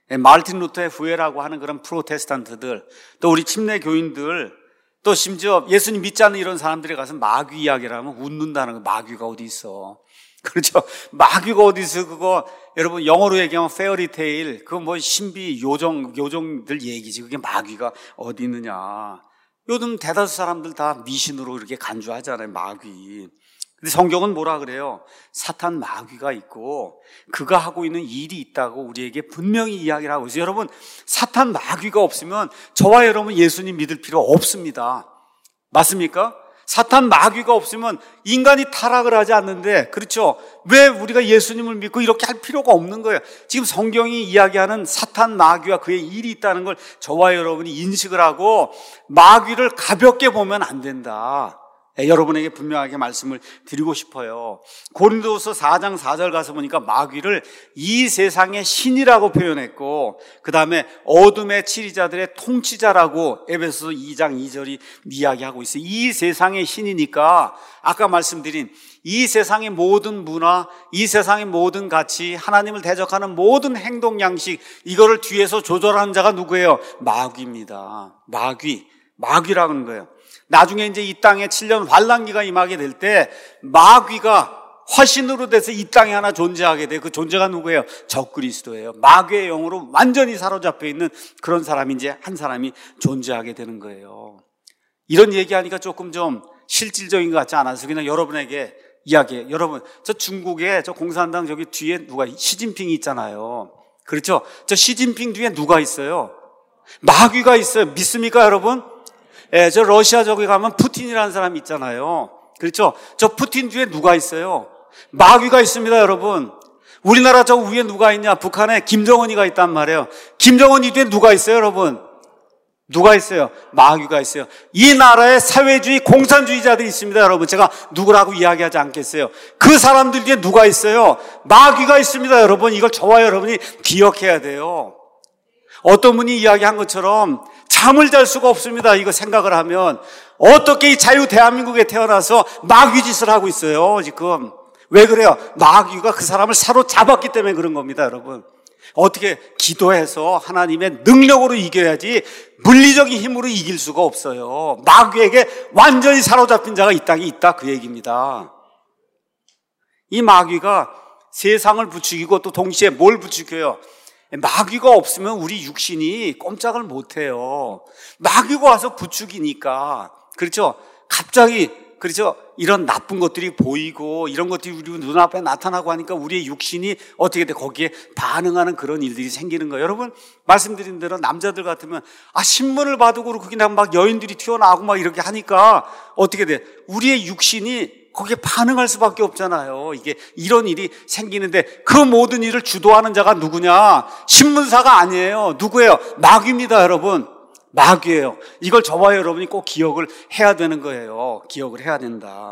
마르틴 루터의 후예라고 하는 그런 프로테스탄트들, 또 우리 침례 교인들, 또 심지어 예수님 믿지 않는 이런 사람들이 가서 마귀 이야기를 하면 웃는다는 거. 마귀가 어디 있어? 그렇죠? 마귀가 어디 있어? 그거 여러분 영어로 얘기하면 페어리테일, 그거 뭐 신비 요정들 얘기지. 그게 마귀가 어디 있느냐? 요즘 대다수 사람들 다 미신으로 이렇게 간주하잖아요, 마귀. 근데 성경은 뭐라 그래요? 사탄 마귀가 있고 그가 하고 있는 일이 있다고 우리에게 분명히 이야기를 하고 있어요. 여러분, 사탄 마귀가 없으면 저와 여러분 예수님 믿을 필요 없습니다. 맞습니까? 사탄 마귀가 없으면 인간이 타락을 하지 않는데, 그렇죠? 왜 우리가 예수님을 믿고 이렇게 할 필요가 없는 거예요. 지금 성경이 이야기하는 사탄 마귀와 그의 일이 있다는 걸 저와 여러분이 인식을 하고 마귀를 가볍게 보면 안 된다. 여러분에게 분명하게 말씀을 드리고 싶어요. 고린도서 4장 4절 가서 보니까 마귀를 이 세상의 신이라고 표현했고, 그 다음에 어둠의 치리자들의 통치자라고 에베소서 2장 2절이 이야기하고 있어요. 이 세상의 신이니까 아까 말씀드린 이 세상의 모든 문화, 이 세상의 모든 가치, 하나님을 대적하는 모든 행동 양식, 이거를 뒤에서 조절하는 자가 누구예요? 마귀입니다. 마귀라는 거예요. 나중에 이제 이 땅에 7년 환란기가 임하게 될 때 마귀가 화신으로 돼서 이 땅에 하나 존재하게 돼요. 그 존재가 누구예요? 적그리스도예요. 마귀의 영으로 완전히 사로잡혀 있는 그런 사람이 이제 한 사람이 존재하게 되는 거예요. 이런 얘기하니까 조금 좀 실질적인 것 같지 않아서 그냥 여러분에게 이야기해요. 여러분, 저 중국에 저 공산당 저기 뒤에 누가 시진핑이 있잖아요. 그렇죠? 저 시진핑 뒤에 누가 있어요? 마귀가 있어요. 믿습니까, 여러분? 예, 저 러시아 저기 가면 푸틴이라는 사람이 있잖아요. 그렇죠? 저 푸틴 뒤에 누가 있어요? 마귀가 있습니다, 여러분. 우리나라 저 위에 누가 있냐? 북한에 김정은이가 있단 말이에요. 김정은이 뒤에 누가 있어요, 여러분? 누가 있어요? 마귀가 있어요. 이 나라에 사회주의 공산주의자들이 있습니다, 여러분. 제가 누구라고 이야기하지 않겠어요. 그 사람들 뒤에 누가 있어요? 마귀가 있습니다, 여러분. 이걸 저와 여러분이 기억해야 돼요. 어떤 분이 이야기한 것처럼 잠을 잘 수가 없습니다. 이거 생각을 하면 어떻게 이 자유 대한민국에 태어나서 마귀 짓을 하고 있어요, 지금. 왜 그래요? 마귀가 그 사람을 사로잡았기 때문에 그런 겁니다, 여러분. 어떻게 기도해서 하나님의 능력으로 이겨야지 물리적인 힘으로 이길 수가 없어요. 마귀에게 완전히 사로잡힌 자가 이 땅에 있다, 그 얘기입니다. 이 마귀가 세상을 부추기고 또 동시에 뭘 부추겨요? 마귀가 없으면 우리 육신이 꼼짝을 못해요. 마귀가 와서 부추기니까, 그렇죠? 갑자기, 그렇죠? 이런 나쁜 것들이 보이고 이런 것들이 우리 눈앞에 나타나고 하니까 우리의 육신이 어떻게 돼? 거기에 반응하는 그런 일들이 생기는 거예요. 여러분, 말씀드린 대로 남자들 같으면 신문을 봐도 그렇고 그냥 막 여인들이 튀어나오고 막 이렇게 하니까 어떻게 돼? 우리의 육신이 거기에 반응할 수밖에 없잖아요. 이게 이런 일이 생기는데 그 모든 일을 주도하는 자가 누구냐? 신문사가 아니에요. 누구예요? 마귀입니다, 여러분. 마귀예요. 이걸 저와 여러분이 꼭 기억을 해야 되는 거예요. 기억을 해야 된다.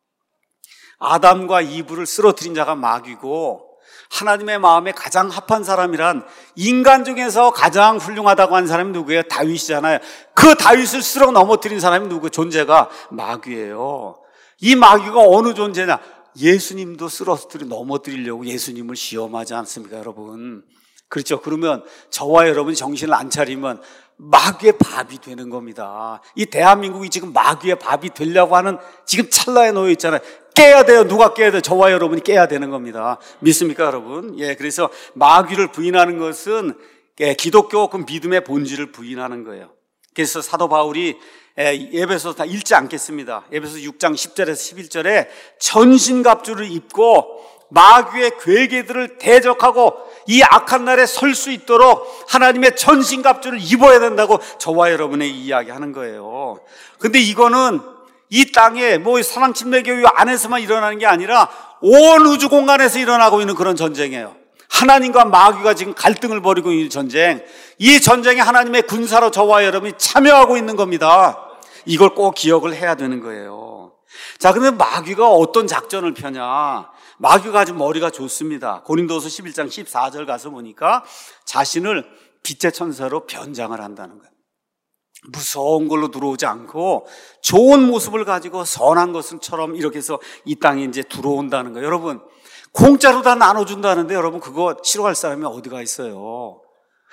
아담과 이브를 쓰러뜨린 자가 마귀고, 하나님의 마음에 가장 합한 사람이란 인간 중에서 가장 훌륭하다고 하는 사람이 누구예요? 다윗이잖아요. 그 다윗을 쓸어 넘어뜨린 사람이 누구? 존재가 마귀예요. 이 마귀가 어느 존재냐? 예수님도 쓰러뜨려 넘어뜨리려고 예수님을 시험하지 않습니까, 여러분? 그렇죠? 그러면 저와 여러분이 정신을 안 차리면 마귀의 밥이 되는 겁니다. 이 대한민국이 지금 마귀의 밥이 되려고 하는 지금 찰나에 놓여 있잖아요. 깨야 돼요. 누가 깨야 돼요? 저와 여러분이 깨야 되는 겁니다. 믿습니까, 여러분? 예, 그래서 마귀를 부인하는 것은 기독교 그 믿음의 본질을 부인하는 거예요. 그래서 사도 바울이 에베소서 다 읽지 않겠습니다. 에베소서 6장 10절에서 11절에 전신갑주를 입고 마귀의 괴계들을 대적하고 이 악한 날에 설 수 있도록 하나님의 전신갑주를 입어야 된다고 저와 여러분에게 이야기하는 거예요. 근데 이거는 이 땅에 뭐 사랑침례교회 안에서만 일어나는 게 아니라 온 우주 공간에서 일어나고 있는 그런 전쟁이에요. 하나님과 마귀가 지금 갈등을 벌이고 있는 전쟁. 이 전쟁에 하나님의 군사로 저와 여러분이 참여하고 있는 겁니다. 이걸 꼭 기억을 해야 되는 거예요. 자, 근데 마귀가 어떤 작전을 펴냐? 마귀가 아주 머리가 좋습니다. 고린도서 11장 14절 가서 보니까 자신을 빛의 천사로 변장을 한다는 거예요. 무서운 걸로 들어오지 않고 좋은 모습을 가지고 선한 것처럼 이렇게 해서 이 땅에 이제 들어온다는 거예요. 여러분, 공짜로 다 나눠준다는데 여러분 그거 싫어할 사람이 어디가 있어요?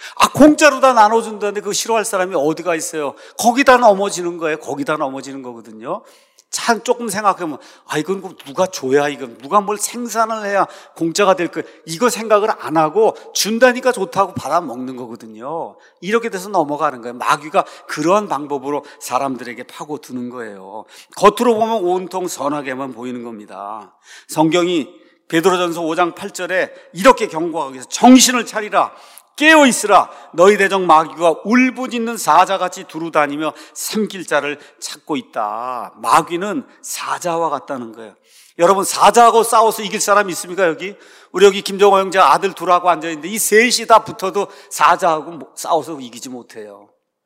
공짜로 다 나눠준다는데 그거 싫어할 사람이 어디가 있어요? 거기다 넘어지는 거예요. 거기다 넘어지는 거거든요. 참 조금 생각해보면 이건 누가 줘야, 이건 누가 뭘 생산을 해야 공짜가 될 거야, 이거 생각을 안 하고 준다니까 좋다고 받아 먹는 거거든요. 이렇게 돼서 넘어가는 거예요. 마귀가 그러한 방법으로 사람들에게 파고드는 거예요. 겉으로 보면 온통 선하게만 보이는 겁니다. 성경이 베드로전서 5장 8절에 이렇게 경고하고 있어요. 정신을 차리라, 깨어 있으라. 너희 대적 마귀가 울부짖는 사자같이 두루다니며 삼킬 자를 찾고 있다. 마귀는 사자와 같다는 거예요. 여러분, 사자하고 싸워서 이길 사람이 있습니까? 우리 여기 김정호 형제 아들 둘하고 앉아있는데 이 셋이 다 붙어도 사자하고 싸워서 이기지 못해요.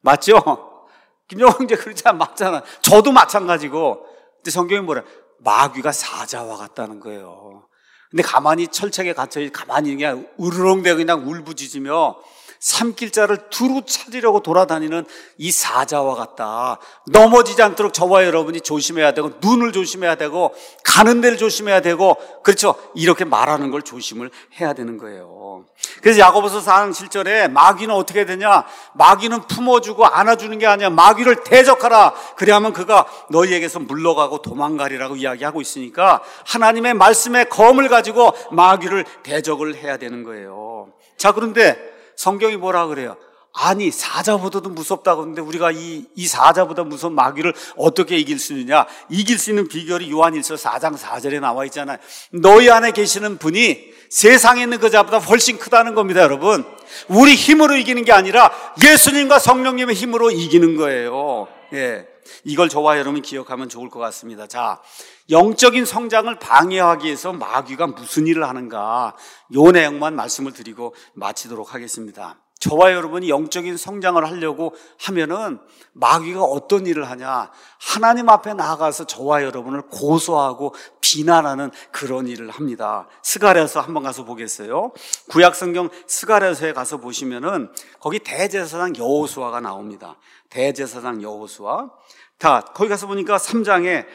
맞죠? 김정호 형제 그렇잖아. 맞잖아. 저도 마찬가지고. 근데 성경이 뭐래? 마귀가 사자와 같다는 거예요. 근데 가만히 철책에 갇혀 가만히 그냥 으르렁대고 그냥 울부짖으며 삼킬 자를 두루 찾으려고 돌아다니는 이 사자와 같다. 넘어지지 않도록 저와 여러분이 조심해야 되고, 눈을 조심해야 되고, 가는 데를 조심해야 되고, 그렇죠? 이렇게 말하는 걸 조심을 해야 되는 거예요. 그래서 야고보서 4장 7절에 마귀는 어떻게 되냐? 마귀는 품어주고 안아주는 게 아니야. 마귀를 대적하라. 그래야만 그가 너희에게서 물러가고 도망가리라고 이야기하고 있으니까 하나님의 말씀의 검을 가지고 마귀를 대적을 해야 되는 거예요. 자, 그런데 성경이 뭐라 그래요? 아니, 사자보다도 무섭다고 하는데 우리가 이 사자보다 무서운 마귀를 어떻게 이길 수 있느냐? 이길 수 있는 비결이 요한일서 4장 4절에 나와 있잖아요. 너희 안에 계시는 분이 세상에 있는 그 자보다 훨씬 크다는 겁니다, 여러분. 우리 힘으로 이기는 게 아니라 예수님과 성령님의 힘으로 이기는 거예요. 예. 이걸 저와 여러분이 기억하면 좋을 것 같습니다. 자, 영적인 성장을 방해하기 위해서 마귀가 무슨 일을 하는가, 요 내용만 말씀을 드리고 마치도록 하겠습니다. 저와 여러분이 영적인 성장을 하려고 하면은 마귀가 어떤 일을 하냐? 하나님 앞에 나아가서 저와 여러분을 고소하고 비난하는 그런 일을 합니다. 스가랴서 한번 가서 보겠어요. 구약성경 스가랴서에 가서 보시면은 거기 대제사장 여호수아가 나옵니다. 대제사장 여호수아. 거기 가서 보니까 3장에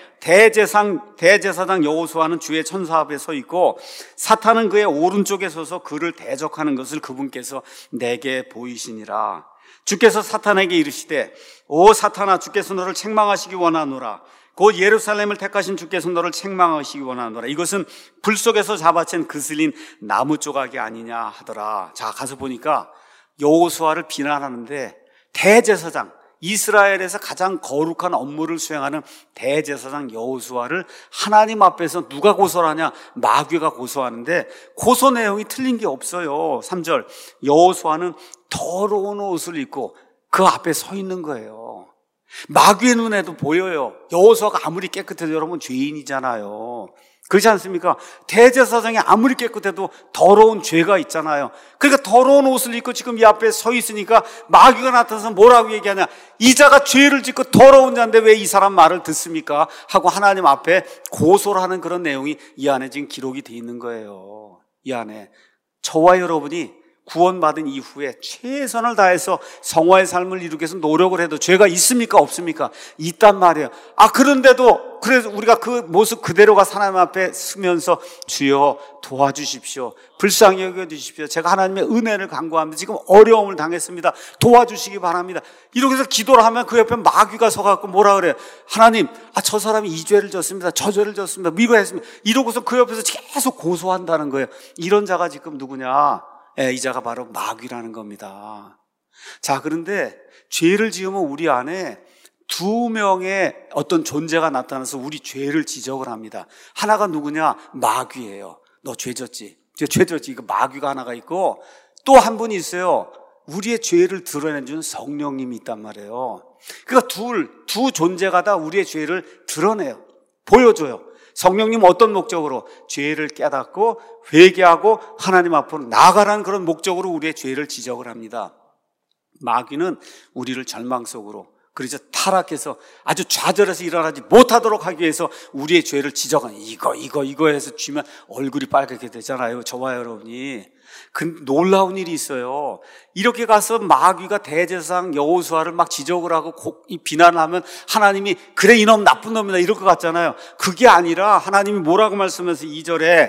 대제사장 여호수아는 주의 천사 앞에 서 있고 사탄은 그의 오른쪽에 서서 그를 대적하는 것을 그분께서 내게 보이시니라. 주께서 사탄에게 이르시되 오 사탄아, 주께서 너를 책망하시기 원하노라. 곧 예루살렘을 택하신 주께서 너를 책망하시기 원하노라. 이것은 불 속에서 잡아챈 그슬린 나무 조각이 아니냐 하더라. 자, 가서 보니까 여호수아를 비난하는데 대제사장, 이스라엘에서 가장 거룩한 업무를 수행하는 대제사장 여호수아를 하나님 앞에서 누가 고소를 하냐? 마귀가 고소하는데 고소 내용이 틀린 게 없어요. 3절, 여호수아는 더러운 옷을 입고 그 앞에 서 있는 거예요. 마귀의 눈에도 보여요. 여호수아가 아무리 깨끗해도 여러분 죄인이잖아요. 그렇지 않습니까? 대제사장이 아무리 깨끗해도 더러운 죄가 있잖아요. 그러니까 더러운 옷을 입고 지금 이 앞에 서 있으니까 마귀가 나타나서 뭐라고 얘기하냐? 이 자가 죄를 짓고 더러운 자인데 왜 이 사람 말을 듣습니까? 하고 하나님 앞에 고소를 하는 그런 내용이 이 안에 지금 기록이 돼 있는 거예요. 이 안에 저와 여러분이 구원받은 이후에 최선을 다해서 성화의 삶을 이루기 위해서 노력을 해도 죄가 있습니까? 없습니까? 있단 말이에요. 그런데도 그래서 우리가 그 모습 그대로가 하나님 앞에 서면서 주여 도와주십시오. 불쌍히 여겨주십시오. 제가 하나님의 은혜를 간구합니다. 지금 어려움을 당했습니다. 도와주시기 바랍니다. 이렇게 해서 기도를 하면 그 옆에 마귀가 서갖고 뭐라 그래요? 하나님, 저 사람이 이 죄를 졌습니다. 저 죄를 졌습니다. 이거 했습니다. 이러고서 그 옆에서 계속 고소한다는 거예요. 이런 자가 지금 누구냐? 이 자가 바로 마귀라는 겁니다. 자, 그런데 죄를 지으면 우리 안에 두 명의 어떤 존재가 나타나서 우리 죄를 지적을 합니다. 하나가 누구냐? 마귀예요. 너 죄 졌지? 죄 졌지? 이거 마귀가 하나가 있고 또 한 분이 있어요. 우리의 죄를 드러내주는 성령님이 있단 말이에요. 그러니까 두 존재가 다 우리의 죄를 드러내요. 보여줘요. 성령님 어떤 목적으로? 죄를 깨닫고 회개하고 하나님 앞으로 나아가라는 그런 목적으로 우리의 죄를 지적을 합니다. 마귀는 우리를 절망 속으로, 그래서 타락해서 아주 좌절해서 일어나지 못하도록 하기 위해서 우리의 죄를 지적하는 이거 해서 쥐면 얼굴이 빨갛게 되잖아요. 저와 여러분이. 놀라운 일이 있어요. 이렇게 가서 마귀가 대제사장 여호수아를 막 지적을 하고 비난을 하면 하나님이 그래 이놈 나쁜 놈이다 이럴 것 같잖아요. 그게 아니라 하나님이 뭐라고 말씀하면서 2절에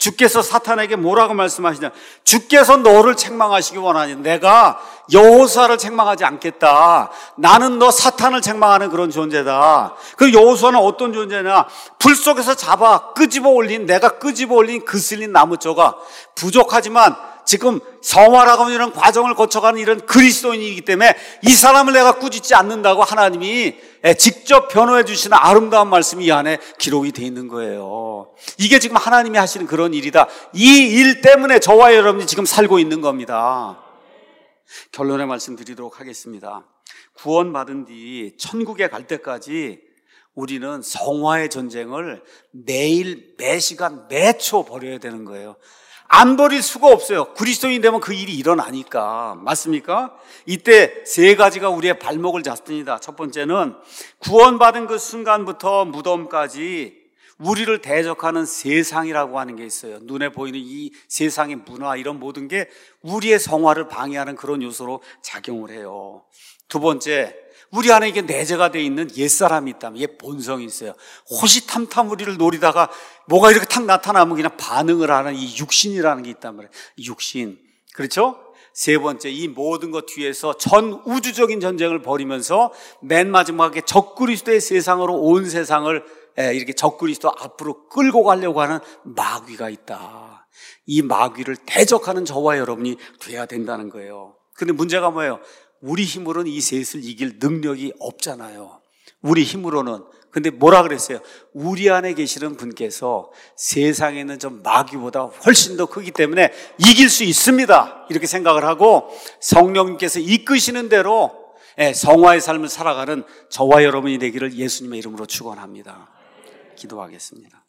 주께서 사탄에게 뭐라고 말씀하시냐? 주께서 너를 책망하시기 원하니 내가 여호수아를 책망하지 않겠다. 나는 너 사탄을 책망하는 그런 존재다. 그 여호수아는 어떤 존재냐? 불 속에서 잡아 끄집어 올린, 내가 끄집어 올린 그슬린 나무 조각. 부족하지만 지금 성화라고 하는 이런 과정을 거쳐가는 이런 그리스도인이기 때문에 이 사람을 내가 꾸짖지 않는다고 하나님이 직접 변호해 주시는 아름다운 말씀이 이 안에 기록이 되어 있는 거예요. 이게 지금 하나님이 하시는 그런 일이다. 이 일 때문에 저와 여러분이 지금 살고 있는 겁니다. 결론의 말씀 드리도록 하겠습니다. 구원받은 뒤 천국에 갈 때까지 우리는 성화의 전쟁을 매일, 매시간, 매초 벌여야 되는 거예요. 안 버릴 수가 없어요. 그리스도인이 되면 그 일이 일어나니까. 맞습니까? 이때 세 가지가 우리의 발목을 잡습니다. 첫 번째는 구원받은 그 순간부터 무덤까지 우리를 대적하는 세상이라고 하는 게 있어요. 눈에 보이는 이 세상의 문화, 이런 모든 게 우리의 성화를 방해하는 그런 요소로 작용을 해요. 두 번째, 우리 안에 이게 내재가 되어 있는 옛사람이 있다면, 옛 본성이 있어요. 호시탐탐 우리를 노리다가 뭐가 이렇게 탁 나타나면 그냥 반응을 하는 이 육신이라는 게 있단 말이에요. 육신. 그렇죠? 세 번째, 이 모든 것 뒤에서 전 우주적인 전쟁을 벌이면서 맨 마지막에 적그리스도의 세상으로 온 세상을 이렇게 적그리스도 앞으로 끌고 가려고 하는 마귀가 있다. 이 마귀를 대적하는 저와 여러분이 돼야 된다는 거예요. 근데 문제가 뭐예요? 우리 힘으로는 이 셋을 이길 능력이 없잖아요. 우리 힘으로는. 근데 뭐라 그랬어요? 우리 안에 계시는 분께서 세상에 있는 저 마귀보다 훨씬 더 크기 때문에 이길 수 있습니다. 이렇게 생각을 하고 성령님께서 이끄시는 대로 성화의 삶을 살아가는 저와 여러분이 되기를 예수님의 이름으로 축원합니다. 기도하겠습니다.